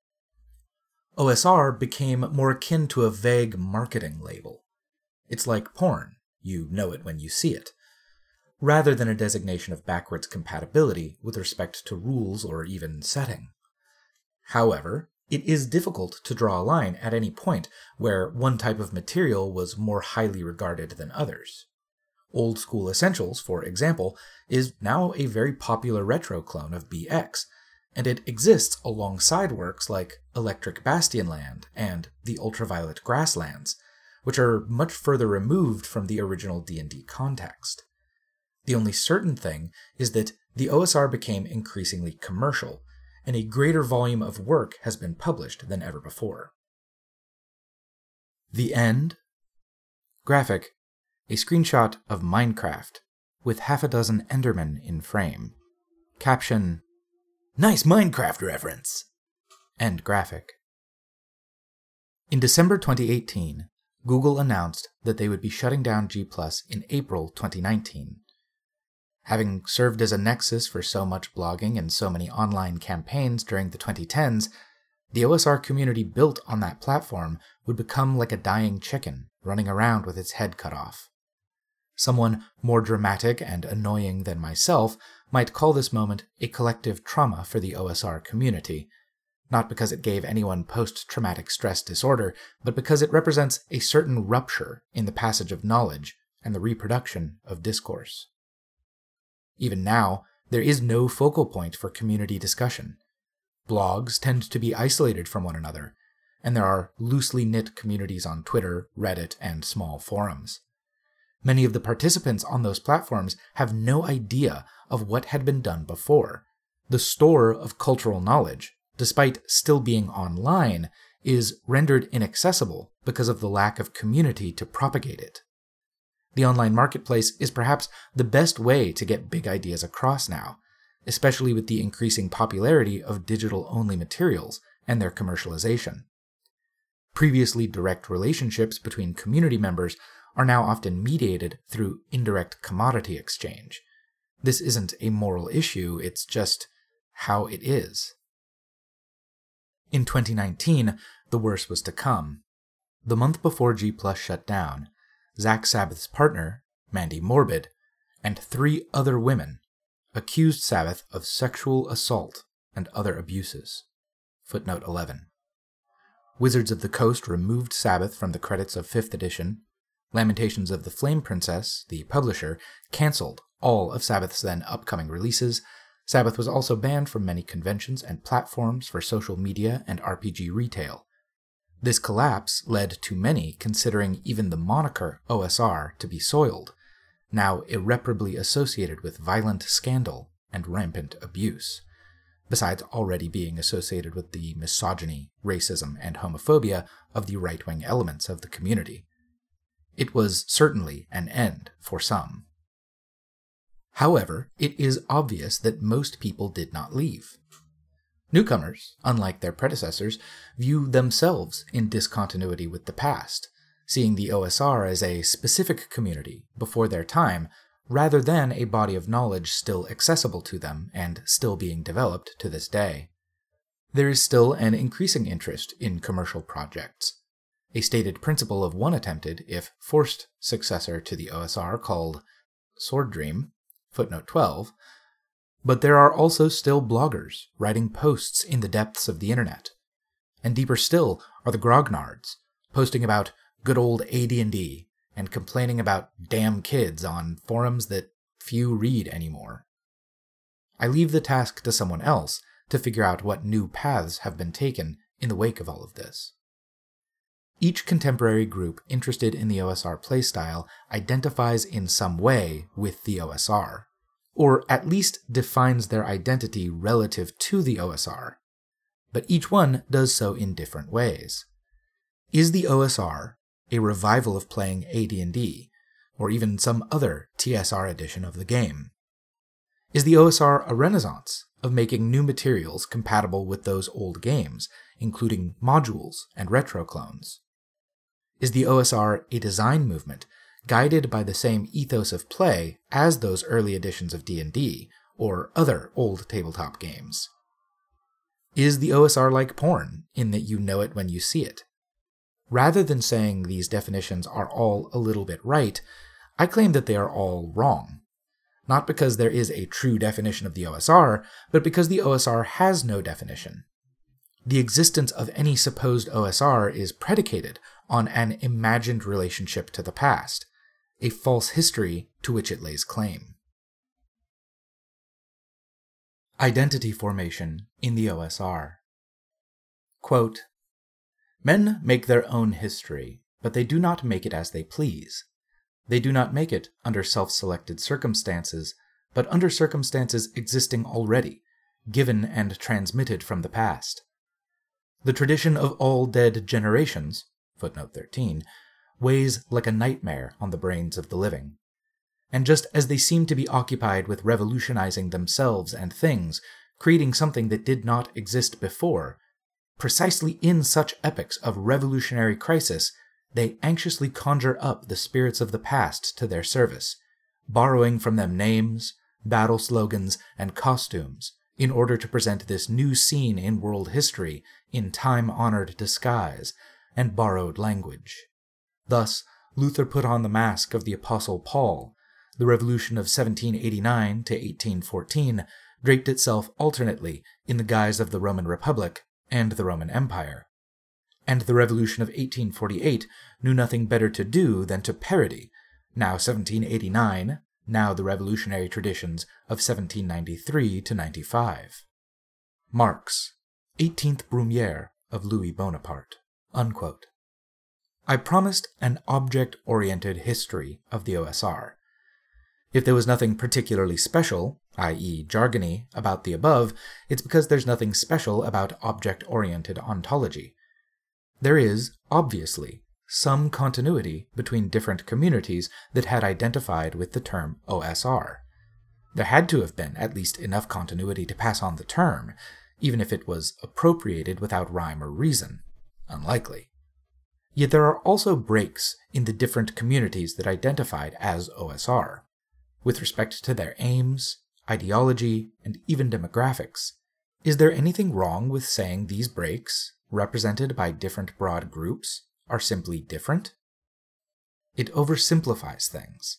O S R became more akin to a vague marketing label. It's like porn, you know it when you see it, rather than a designation of backwards compatibility with respect to rules or even setting. However, it is difficult to draw a line at any point where one type of material was more highly regarded than others. Old School Essentials, for example, is now a very popular retro clone of B X, and it exists alongside works like Electric Bastionland and The Ultraviolet Grasslands, which are much further removed from the original D and D context. The only certain thing is that the O S R became increasingly commercial, and a greater volume of work has been published than ever before. The End. Graphic: A screenshot of Minecraft, with half a dozen Endermen in frame. Caption: Nice Minecraft reference! End graphic. In December twenty eighteen, Google announced that they would be shutting down G plus in April twenty nineteen. Having served as a nexus for so much blogging and so many online campaigns during the twenty tens, the O S R community built on that platform would become like a dying chicken running around with its head cut off. Someone more dramatic and annoying than myself might call this moment a collective trauma for the O S R community, not because it gave anyone post-traumatic stress disorder, but because it represents a certain rupture in the passage of knowledge and the reproduction of discourse. Even now, there is no focal point for community discussion. Blogs tend to be isolated from one another, and there are loosely knit communities on Twitter, Reddit, and small forums. Many of the participants on those platforms have no idea of what had been done before. The store of cultural knowledge, despite still being online, is rendered inaccessible because of the lack of community to propagate it. The online marketplace is perhaps the best way to get big ideas across now, especially with the increasing popularity of digital-only materials and their commercialization. Previously direct relationships between community members are now often mediated through indirect commodity exchange. This isn't a moral issue, it's just how it is. In twenty nineteen, the worst was to come. The month before G plus shut down, Zach Sabbath's partner, Mandy Morbid, and three other women accused Sabbath of sexual assault and other abuses. Footnote eleven. Wizards of the Coast removed Sabbath from the credits of fifth edition. Lamentations of the Flame Princess, the publisher, cancelled all of Sabbath's then upcoming releases. Sabbath was also banned from many conventions and platforms for social media and R P G retail. This collapse led to many considering even the moniker O S R to be soiled, now irreparably associated with violent scandal and rampant abuse, besides already being associated with the misogyny, racism, and homophobia of the right-wing elements of the community. It was certainly an end for some. However, it is obvious that most people did not leave. Newcomers, unlike their predecessors, view themselves in discontinuity with the past, seeing the O S R as a specific community before their time, rather than a body of knowledge still accessible to them and still being developed to this day. There is still an increasing interest in commercial projects, a stated principle of one attempted, if forced, successor to the O S R called Sword Dream, footnote twelve, but there are also still bloggers writing posts in the depths of the internet. And deeper still are the grognards, posting about good old A D and D and complaining about damn kids on forums that few read anymore. I leave the task to someone else to figure out what new paths have been taken in the wake of all of this. Each contemporary group interested in the O S R playstyle identifies in some way with the O S R, or at least defines their identity relative to the O S R, but each one does so in different ways. Is the O S R a revival of playing A D and D, or even some other T S R edition of the game? Is the O S R a renaissance of making new materials compatible with those old games, including modules and retro clones? Is the O S R a design movement guided by the same ethos of play as those early editions of D and D, or other old tabletop games? Is the O S R like porn, in that you know it when you see it? Rather than saying these definitions are all a little bit right, I claim that they are all wrong. Not because there is a true definition of the O S R, but because the O S R has no definition. The existence of any supposed O S R is predicated on an imagined relationship to the past, a false history to which it lays claim. Identity formation in the O S R. Quote, "Men make their own history, but they do not make it as they please. They do not make it under self-selected circumstances, but under circumstances existing already, given and transmitted from the past. The tradition of all dead generations," footnote thirteen, weighs like a nightmare on the brains of the living. And just as they seem to be occupied with revolutionizing themselves and things, creating something that did not exist before, precisely in such epochs of revolutionary crisis, they anxiously conjure up the spirits of the past to their service, borrowing from them names, battle slogans, and costumes, in order to present this new scene in world history in time-honored disguise and borrowed language. Thus, Luther put on the mask of the Apostle Paul. The revolution of seventeen eighty-nine to eighteen fourteen draped itself alternately in the guise of the Roman Republic and the Roman Empire. And the revolution of eighteen forty-eight knew nothing better to do than to parody, now seventeen eighty-nine, now the revolutionary traditions of seventeen ninety-three to ninety-five. Marx, eighteenth Brumaire of Louis Bonaparte. Unquote. I promised an object-oriented history of the O S R. If there was nothing particularly special, that is jargony, about the above, it's because there's nothing special about object-oriented ontology. There is, obviously, some continuity between different communities that had identified with the term O S R. There had to have been at least enough continuity to pass on the term, even if it was appropriated without rhyme or reason. Unlikely. Yet there are also breaks in the different communities that identified as O S R, with respect to their aims, ideology, and even demographics. Is there anything wrong with saying these breaks, represented by different broad groups, are simply different? It oversimplifies things.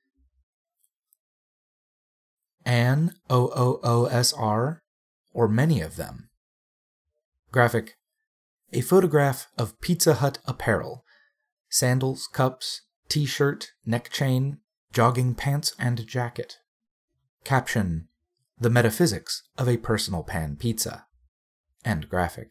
An O O O S R, or many of them. Graphic. A photograph of Pizza Hut apparel, sandals, cups, t-shirt, neck chain, jogging pants, and jacket. Caption. The metaphysics of a personal pan pizza. End graphic.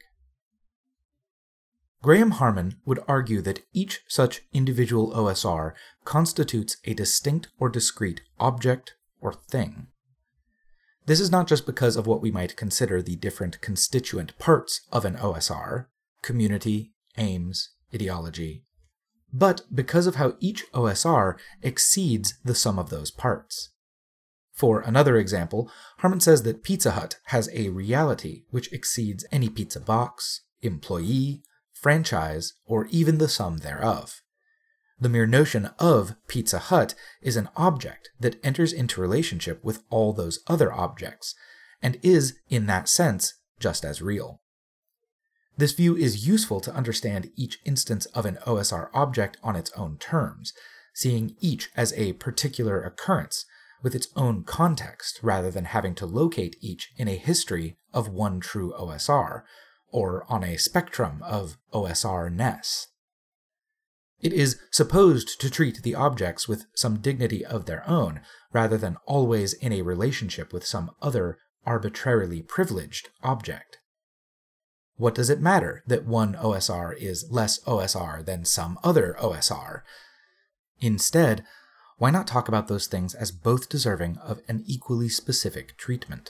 Graham Harman would argue that each such individual O S R constitutes a distinct or discrete object or thing. This is not just because of what we might consider the different constituent parts of an O S R, community, aims, ideology, but because of how each O S R exceeds the sum of those parts. For another example, Harman says that Pizza Hut has a reality which exceeds any pizza box, employee, franchise, or even the sum thereof. The mere notion of Pizza Hut is an object that enters into relationship with all those other objects, and is, in that sense, just as real. This view is useful to understand each instance of an O S R object on its own terms, seeing each as a particular occurrence, with its own context, rather than having to locate each in a history of one true O S R, or on a spectrum of O S R-ness. It is supposed to treat the objects with some dignity of their own, rather than always in a relationship with some other arbitrarily privileged object. What does it matter that one O S R is less O S R than some other O S R? Instead, why not talk about those things as both deserving of an equally specific treatment?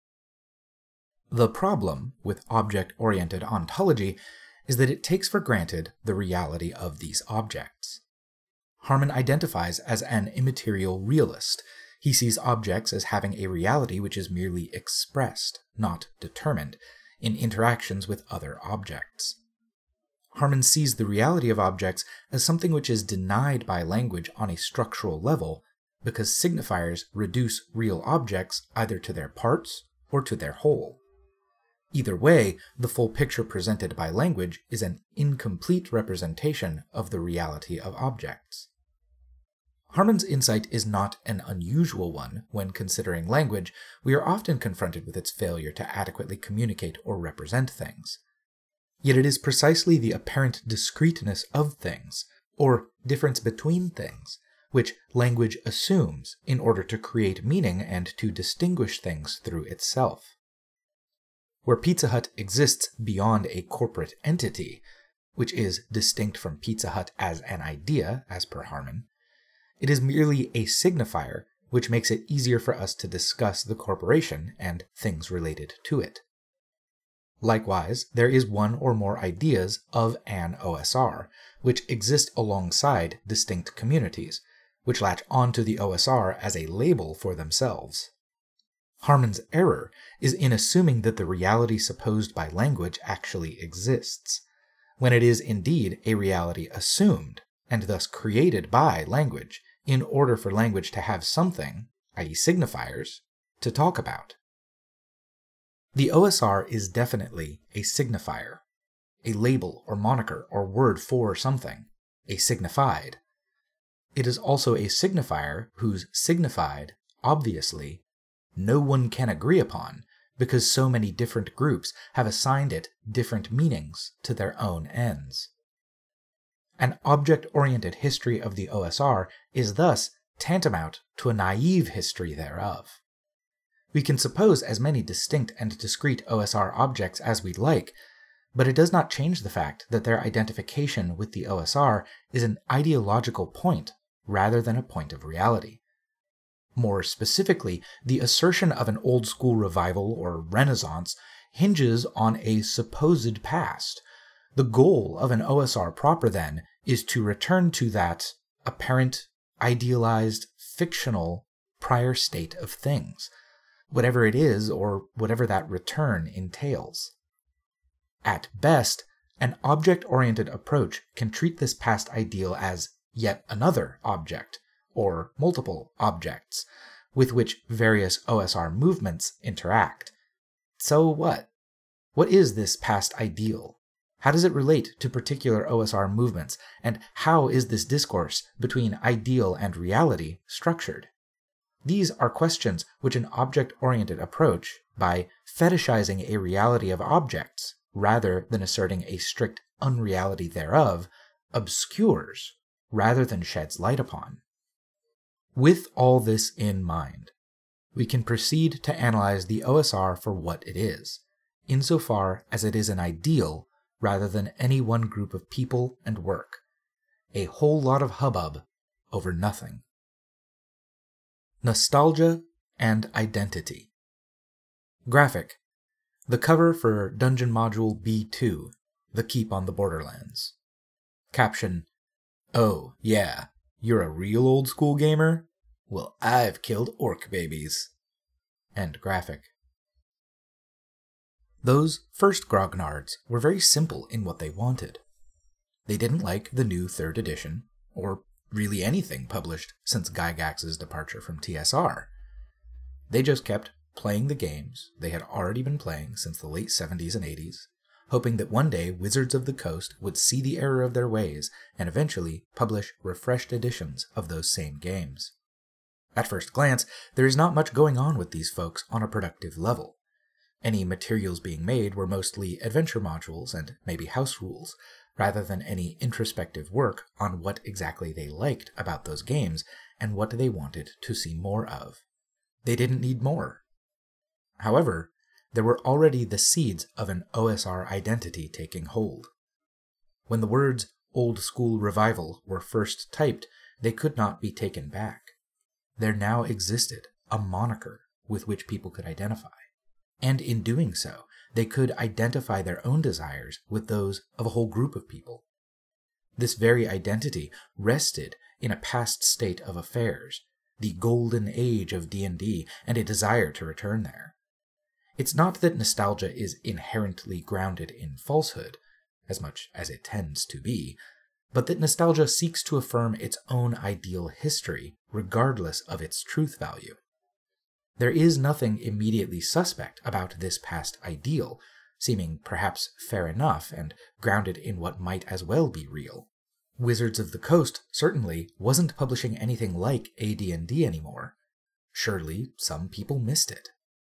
The problem with object-oriented ontology is that it takes for granted the reality of these objects. Harman identifies as an immaterial realist. He sees objects as having a reality which is merely expressed, not determined, in interactions with other objects. Harman sees the reality of objects as something which is denied by language on a structural level, because signifiers reduce real objects either to their parts or to their whole. Either way, the full picture presented by language is an incomplete representation of the reality of objects. Harman's insight is not an unusual one when considering language. We are often confronted with its failure to adequately communicate or represent things. Yet it is precisely the apparent discreteness of things, or difference between things, which language assumes in order to create meaning and to distinguish things through itself. Where Pizza Hut exists beyond a corporate entity, which is distinct from Pizza Hut as an idea, as per Harman, it is merely a signifier which makes it easier for us to discuss the corporation and things related to it. Likewise, there is one or more ideas of an O S R, which exist alongside distinct communities, which latch onto the O S R as a label for themselves. Harman's error is in assuming that the reality supposed by language actually exists, when it is indeed a reality assumed, and thus created by language, in order for language to have something, that is signifiers, to talk about. The O S R is definitely a signifier, a label or moniker or word for something, a signified. It is also a signifier whose signified, obviously, no one can agree upon, because so many different groups have assigned it different meanings to their own ends. An object-oriented history of the O S R is thus tantamount to a naive history thereof. We can suppose as many distinct and discrete O S R objects as we like, but it does not change the fact that their identification with the O S R is an ideological point rather than a point of reality. More specifically, the assertion of an old-school revival or renaissance hinges on a supposed past. The goal of an O S R proper, then, is to return to that apparent, idealized, fictional, prior state of things, whatever it is or whatever that return entails. At best, an object-oriented approach can treat this past ideal as yet another object, or multiple objects, with which various O S R movements interact. So what? What is this past ideal? How does it relate to particular O S R movements, and how is this discourse between ideal and reality structured? These are questions which an object-oriented approach, by fetishizing a reality of objects rather than asserting a strict unreality thereof, obscures rather than sheds light upon. With all this in mind, we can proceed to analyze the O S R for what it is, insofar as it is an ideal rather than any one group of people and work, a whole lot of hubbub over nothing. Nostalgia and Identity. Graphic. The cover for Dungeon Module B two, The Keep on the Borderlands. Caption: Oh, yeah, you're a real old school gamer? Well, I've killed orc babies. End graphic. Those first grognards were very simple in what they wanted. They didn't like the new third edition, or really anything published since Gygax's departure from T S R. They just kept playing the games they had already been playing since the late seventies and eighties, hoping that one day Wizards of the Coast would see the error of their ways and eventually publish refreshed editions of those same games. At first glance, there is not much going on with these folks on a productive level. Any materials being made were mostly adventure modules and maybe house rules, rather than any introspective work on what exactly they liked about those games and what they wanted to see more of. They didn't need more. However, there were already the seeds of an O S R identity taking hold. When the words Old School Revival were first typed, they could not be taken back. There now existed a moniker with which people could identify. And in doing so, they could identify their own desires with those of a whole group of people. This very identity rested in a past state of affairs, the golden age of D and D, and a desire to return there. It's not that nostalgia is inherently grounded in falsehood, as much as it tends to be, but that nostalgia seeks to affirm its own ideal history, regardless of its truth value. There is nothing immediately suspect about this past ideal, seeming perhaps fair enough and grounded in what might as well be real. Wizards of the Coast certainly wasn't publishing anything like A D and D anymore. Surely some people missed it.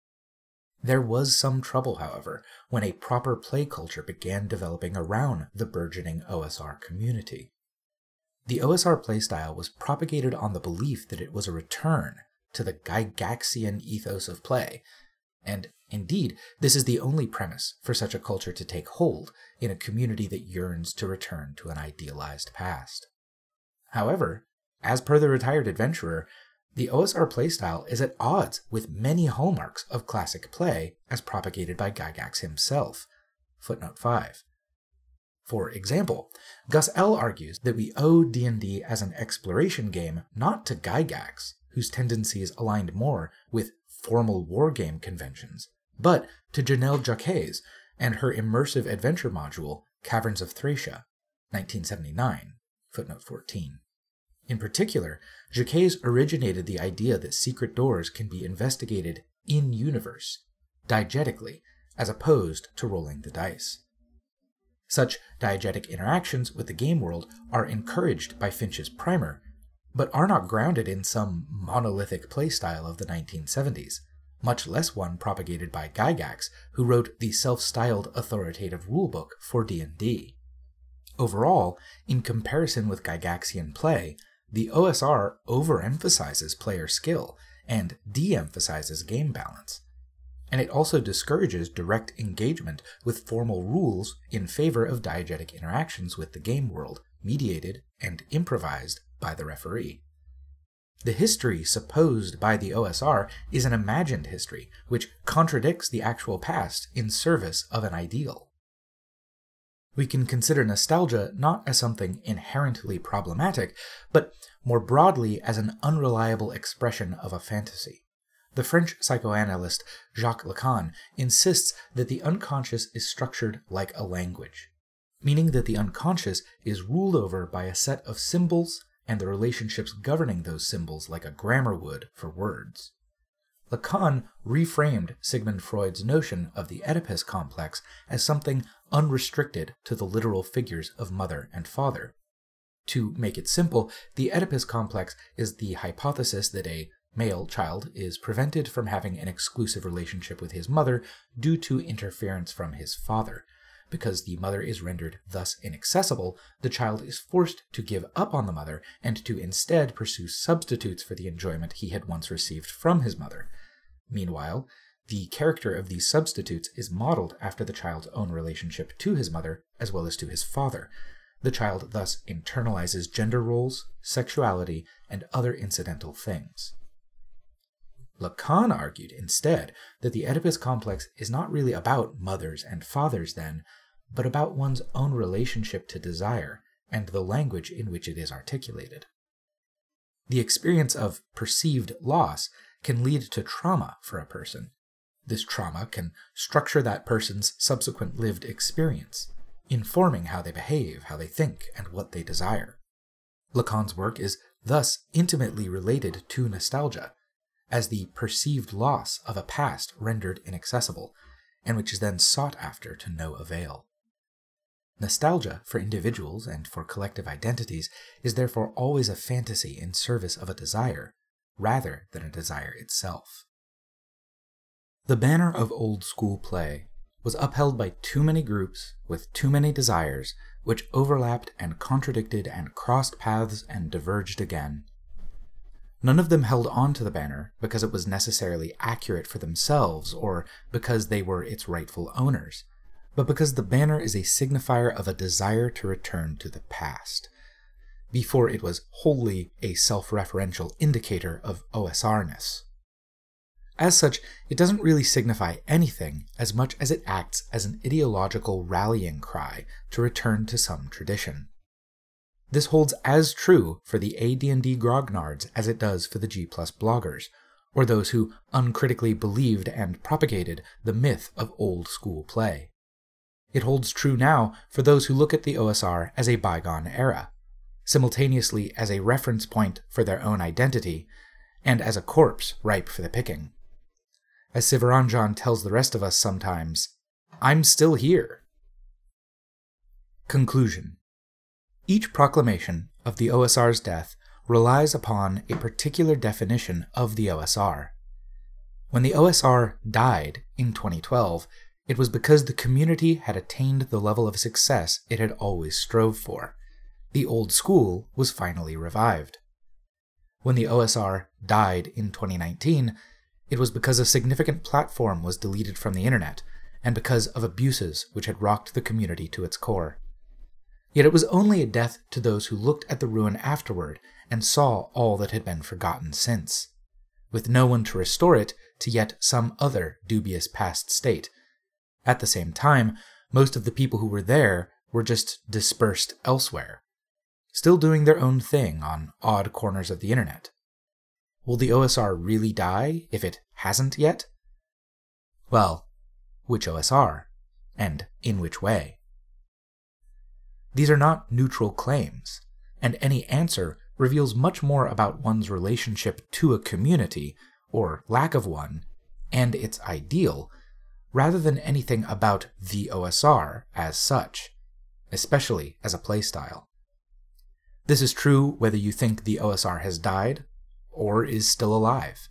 There was some trouble, however, when a proper play culture began developing around the burgeoning O S R community. The O S R playstyle was propagated on the belief that it was a return to the Gygaxian ethos of play, and indeed, this is the only premise for such a culture to take hold in a community that yearns to return to an idealized past. However, as per the Retired Adventurer, the O S R playstyle is at odds with many hallmarks of classic play as propagated by Gygax himself. Footnote five. For example, Gus L. argues that we owe D and D as an exploration game not to Gygax, whose tendencies aligned more with formal wargame conventions, but to Janelle Jacques and her immersive adventure module, Caverns of Thracia, nineteen seventy-nine, footnote fourteen. In particular, Jacques originated the idea that secret doors can be investigated in-universe, diegetically, as opposed to rolling the dice. Such diegetic interactions with the game world are encouraged by Finch's primer, but are not grounded in some monolithic playstyle of the nineteen seventies, much less one propagated by Gygax, who wrote the self-styled authoritative rulebook for D and D. Overall, in comparison with Gygaxian play, the O S R overemphasizes player skill and de-emphasizes game balance, and it also discourages direct engagement with formal rules in favor of diegetic interactions with the game world, mediated and improvised by the referee. The history supposed by the O S R is an imagined history, which contradicts the actual past in service of an ideal. We can consider nostalgia not as something inherently problematic, but more broadly as an unreliable expression of a fantasy. The French psychoanalyst Jacques Lacan insists that the unconscious is structured like a language, meaning that the unconscious is ruled over by a set of symbols and the relationships governing those symbols like a grammar would for words. Lacan reframed Sigmund Freud's notion of the Oedipus complex as something unrestricted to the literal figures of mother and father. To make it simple, the Oedipus complex is the hypothesis that a male child is prevented from having an exclusive relationship with his mother due to interference from his father. Because the mother is rendered thus inaccessible, the child is forced to give up on the mother and to instead pursue substitutes for the enjoyment he had once received from his mother. Meanwhile, the character of these substitutes is modeled after the child's own relationship to his mother as well as to his father. The child thus internalizes gender roles, sexuality, and other incidental things. Lacan argued instead that the Oedipus complex is not really about mothers and fathers then, but about one's own relationship to desire and the language in which it is articulated. The experience of perceived loss can lead to trauma for a person. This trauma can structure that person's subsequent lived experience, informing how they behave, how they think, and what they desire. Lacan's work is thus intimately related to nostalgia, as the perceived loss of a past rendered inaccessible, and which is then sought after to no avail. Nostalgia for individuals and for collective identities is therefore always a fantasy in service of a desire, rather than a desire itself. The banner of old school play was upheld by too many groups with too many desires, which overlapped and contradicted and crossed paths and diverged again. None of them held on to the banner because it was necessarily accurate for themselves or because they were its rightful owners, but because the banner is a signifier of a desire to return to the past, before it was wholly a self-referential indicator of O S R-ness. As such, it doesn't really signify anything as much as it acts as an ideological rallying cry to return to some tradition. This holds as true for the A D and D grognards as it does for the G plus bloggers, or those who uncritically believed and propagated the myth of old school play. It holds true now for those who look at the O S R as a bygone era, simultaneously as a reference point for their own identity, and as a corpse ripe for the picking. As Sivaranjan tells the rest of us sometimes, I'm still here. Conclusion. Each proclamation of the O S R's death relies upon a particular definition of the O S R. When the O S R died in twenty twelve, it was because the community had attained the level of success it had always strove for. The old school was finally revived. When the O S R died in twenty nineteen, it was because a significant platform was deleted from the internet, and because of abuses which had rocked the community to its core. Yet it was only a death to those who looked at the ruin afterward and saw all that had been forgotten since, with no one to restore it to yet some other dubious past state. At the same time, most of the people who were there were just dispersed elsewhere, still doing their own thing on odd corners of the internet. Will the O S R really die if it hasn't yet? Well, which O S R, and in which way? These are not neutral claims, and any answer reveals much more about one's relationship to a community, or lack of one, and its ideal, rather than anything about the O S R as such, especially as a playstyle. This is true whether you think the O S R has died, or is still alive.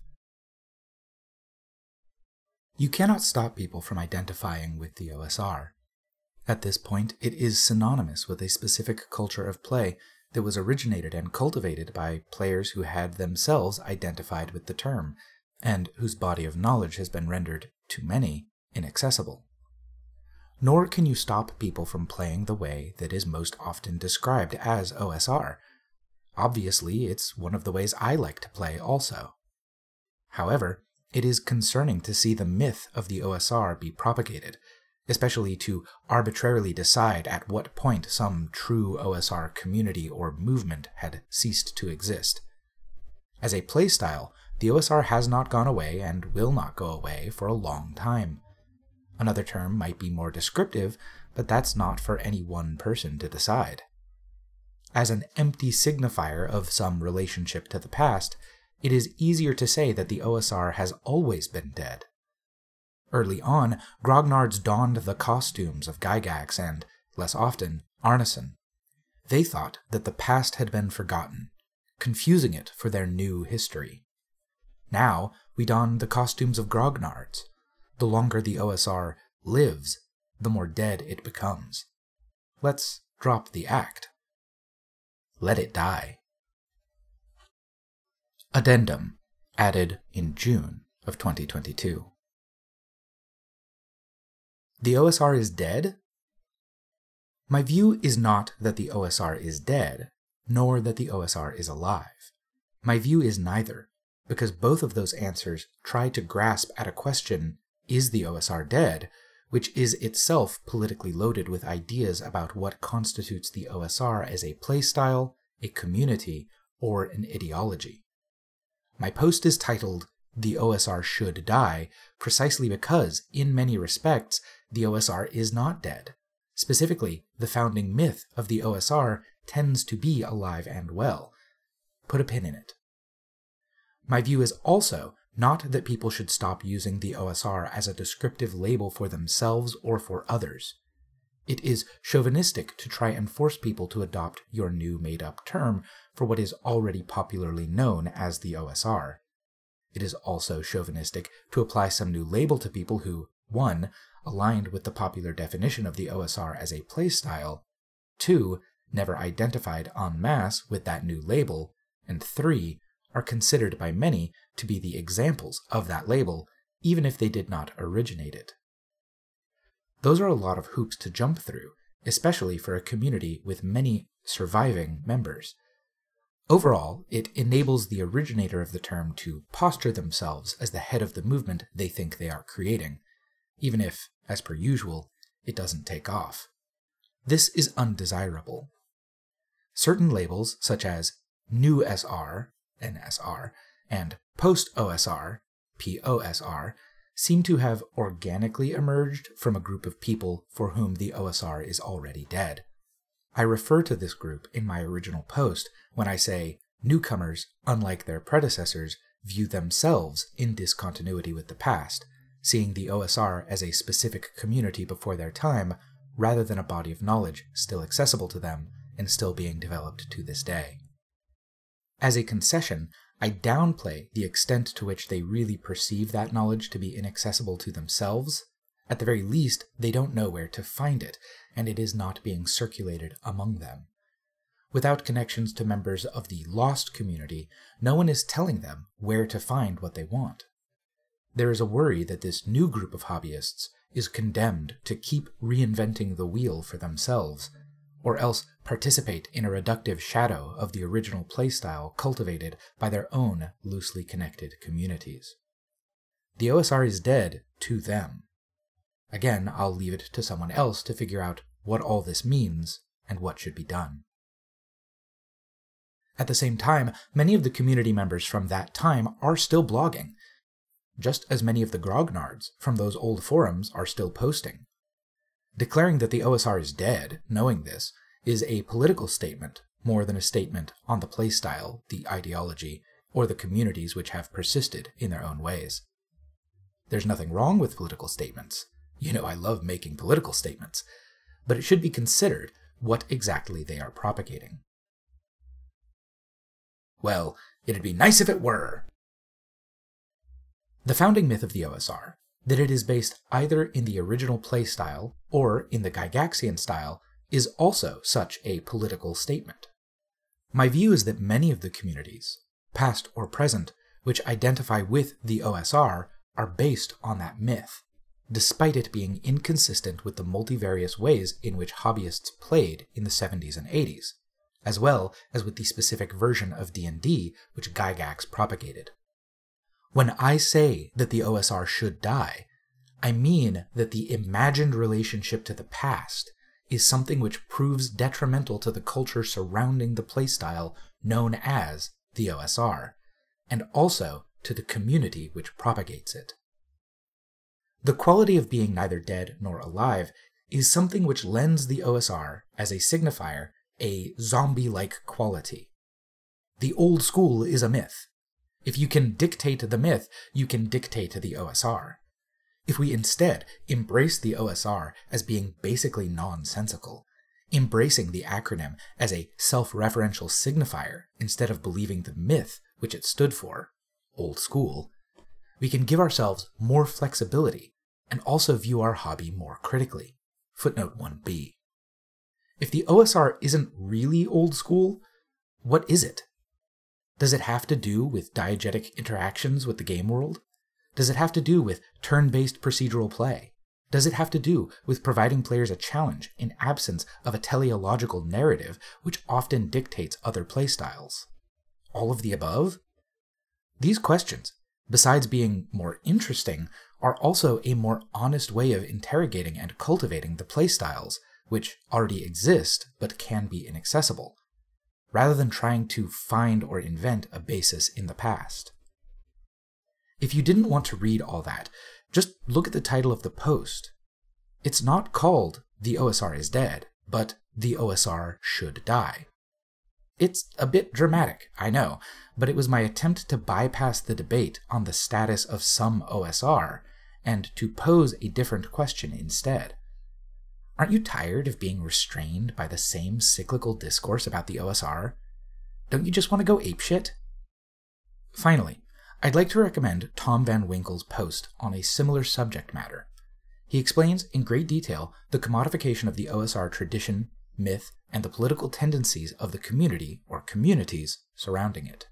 You cannot stop people from identifying with the O S R. At this point, it is synonymous with a specific culture of play that was originated and cultivated by players who had themselves identified with the term, and whose body of knowledge has been rendered, to many, inaccessible. Nor can you stop people from playing the way that is most often described as O S R. Obviously, it's one of the ways I like to play also. However, it is concerning to see the myth of the O S R be propagated, especially to arbitrarily decide at what point some true O S R community or movement had ceased to exist. As a playstyle, the O S R has not gone away and will not go away for a long time. Another term might be more descriptive, but that's not for any one person to decide. As an empty signifier of some relationship to the past, it is easier to say that the O S R has always been dead. Early on, grognards donned the costumes of Gygax and, less often, Arneson. They thought that the past had been forgotten, confusing it for their new history. Now, we don the costumes of grognards. The longer the O S R lives, the more dead it becomes. Let's drop the act. Let it die. Addendum, added in June of twenty twenty-two. The O S R is dead? My view is not that the O S R is dead, nor that the O S R is alive. My view is neither, because both of those answers try to grasp at a question, is the O S R dead, which is itself politically loaded with ideas about what constitutes the O S R as a playstyle, a community, or an ideology. My post is titled, "The O S R Should Die," precisely because, in many respects, the O S R is not dead. Specifically, the founding myth of the O S R tends to be alive and well. Put a pin in it. My view is also not that people should stop using the O S R as a descriptive label for themselves or for others. It is chauvinistic to try and force people to adopt your new made-up term for what is already popularly known as the O S R. It is also chauvinistic to apply some new label to people who, one, aligned with the popular definition of the O S R as a playstyle, two, never identified en masse with that new label, and three, are considered by many to be the examples of that label, even if they did not originate it. Those are a lot of hoops to jump through, especially for a community with many surviving members. Overall, it enables the originator of the term to posture themselves as the head of the movement they think they are creating, even if, as per usual, it doesn't take off. This is undesirable. Certain labels, such as New S R, N S R, and Post-O S R, P O S R, seem to have organically emerged from a group of people for whom the O S R is already dead. I refer to this group in my original post when I say newcomers, unlike their predecessors, view themselves in discontinuity with the past, seeing the O S R as a specific community before their time, rather than a body of knowledge still accessible to them and still being developed to this day. As a concession, I downplay the extent to which they really perceive that knowledge to be inaccessible to themselves. At the very least, they don't know where to find it, and it is not being circulated among them. Without connections to members of the lost community, no one is telling them where to find what they want. There is a worry that this new group of hobbyists is condemned to keep reinventing the wheel for themselves, or else participate in a reductive shadow of the original playstyle cultivated by their own loosely connected communities. The O S R is dead to them. Again, I'll leave it to someone else to figure out what all this means and what should be done. At the same time, many of the community members from that time are still blogging, just as many of the grognards from those old forums are still posting. Declaring that the O S R is dead, knowing this, is a political statement more than a statement on the playstyle, the ideology, or the communities which have persisted in their own ways. There's nothing wrong with political statements. You know I love making political statements, but it should be considered what exactly they are propagating. Well, it'd be nice if it were. The founding myth of the O S R, that it is based either in the original playstyle or in the Gygaxian style, is also such a political statement. My view is that many of the communities, past or present, which identify with the O S R are based on that myth, despite it being inconsistent with the multivarious ways in which hobbyists played in the seventies and eighties, as well as with the specific version of D and D which Gygax propagated. When I say that the O S R should die, I mean that the imagined relationship to the past is something which proves detrimental to the culture surrounding the playstyle known as the O S R, and also to the community which propagates it. The quality of being neither dead nor alive is something which lends the O S R, as a signifier, a zombie-like quality. The old school is a myth. If you can dictate the myth, you can dictate the O S R. If we instead embrace the O S R as being basically nonsensical, embracing the acronym as a self-referential signifier instead of believing the myth which it stood for, old school, we can give ourselves more flexibility and also view our hobby more critically. Footnote one B. If the O S R isn't really old school, what is it? Does it have to do with diegetic interactions with the game world? Does it have to do with turn-based procedural play? Does it have to do with providing players a challenge in absence of a teleological narrative which often dictates other playstyles? All of the above? These questions, besides being more interesting, are also a more honest way of interrogating and cultivating the playstyles, which already exist but can be inaccessible. rather than trying to find or invent a basis in the past. If you didn't want to read all that, just look at the title of the post. It's not called "The O S R is Dead," but "The O S R Should Die." It's a bit dramatic, I know, but it was my attempt to bypass the debate on the status of some O S R and to pose a different question instead. Aren't you tired of being restrained by the same cyclical discourse about the O S R? Don't you just want to go apeshit? Finally, I'd like to recommend Tom Van Winkle's post on a similar subject matter. He explains in great detail the commodification of the O S R tradition, myth, and the political tendencies of the community or communities surrounding it.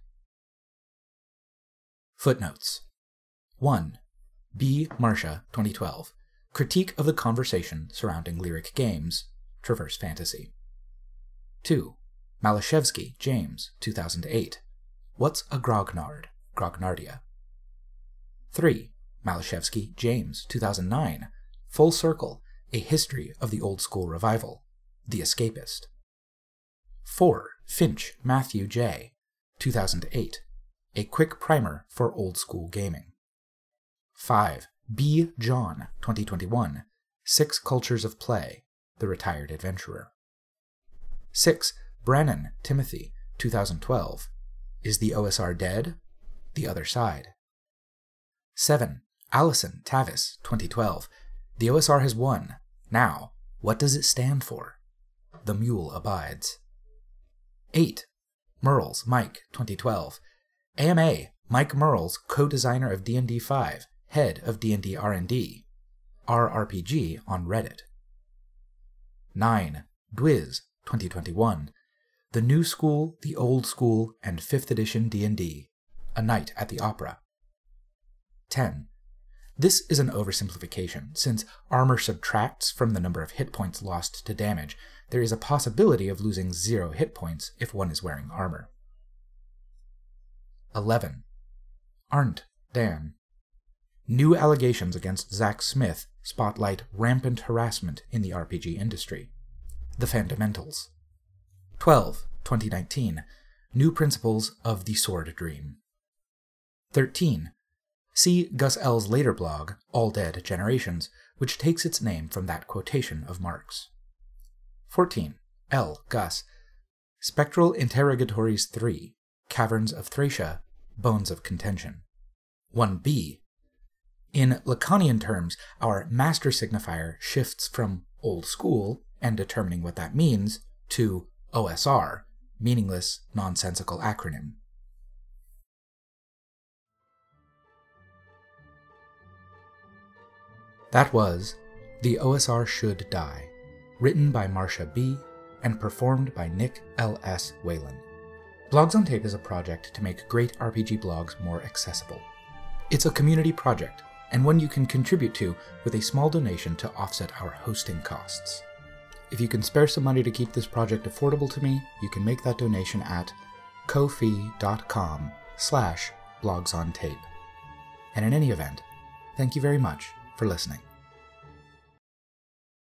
Footnotes. one. B. Marcia, twenty twelve. Critique of the conversation surrounding lyric games, Traverse Fantasy. two. Malashevsky, James, two thousand eight. What's a grognard? Grognardia. three. Malashevsky, James, two thousand nine. Full Circle, A History of the Old School Revival, The Escapist. four. Finch, Matthew J., two thousand eight. A Quick Primer for Old School Gaming. five. B. John, twenty twenty-one. Six Cultures of Play, The Retired Adventurer. six. Brennan, Timothy, two thousand twelve. Is the O S R Dead? The Other Side. seven. Allison, Tavis, twenty twelve. The O S R has won. Now, what does it stand for? The Mule Abides. eight. Merles, Mike, twenty twelve. A M A, Mike Merles, co-designer of D and D five, head of D and D R and D. R R P G on Reddit. nine. Dwiz, twenty twenty-one. The New School, the Old School, and fifth edition D and D. A Night at the Opera. ten. This is an oversimplification. Since armor subtracts from the number of hit points lost to damage, there is a possibility of losing zero hit points if one is wearing armor. eleven. Arndt, Dan. New allegations against Zach Smith spotlight rampant harassment in the R P G industry. The Fundamentals. twelve. twenty nineteen. New Principles of the Sword Dream. thirteen. See Gus L's later blog, All Dead Generations, which takes its name from that quotation of Marx. fourteen. L. Gus. Spectral Interrogatories three. Caverns of Thracia, Bones of Contention. one B. In Lacanian terms, our master signifier shifts from old school, and determining what that means, to O S R, meaningless, nonsensical acronym. That was The O S R Should Die, written by Marcia B. and performed by Nick L S. Whalen. Blogs on Tape is a project to make great R P G blogs more accessible. It's a community project, and one you can contribute to with a small donation to offset our hosting costs. If you can spare some money to keep this project affordable to me, you can make that donation at ko-fi.com slash blogs on tape. And in any event, thank you very much for listening.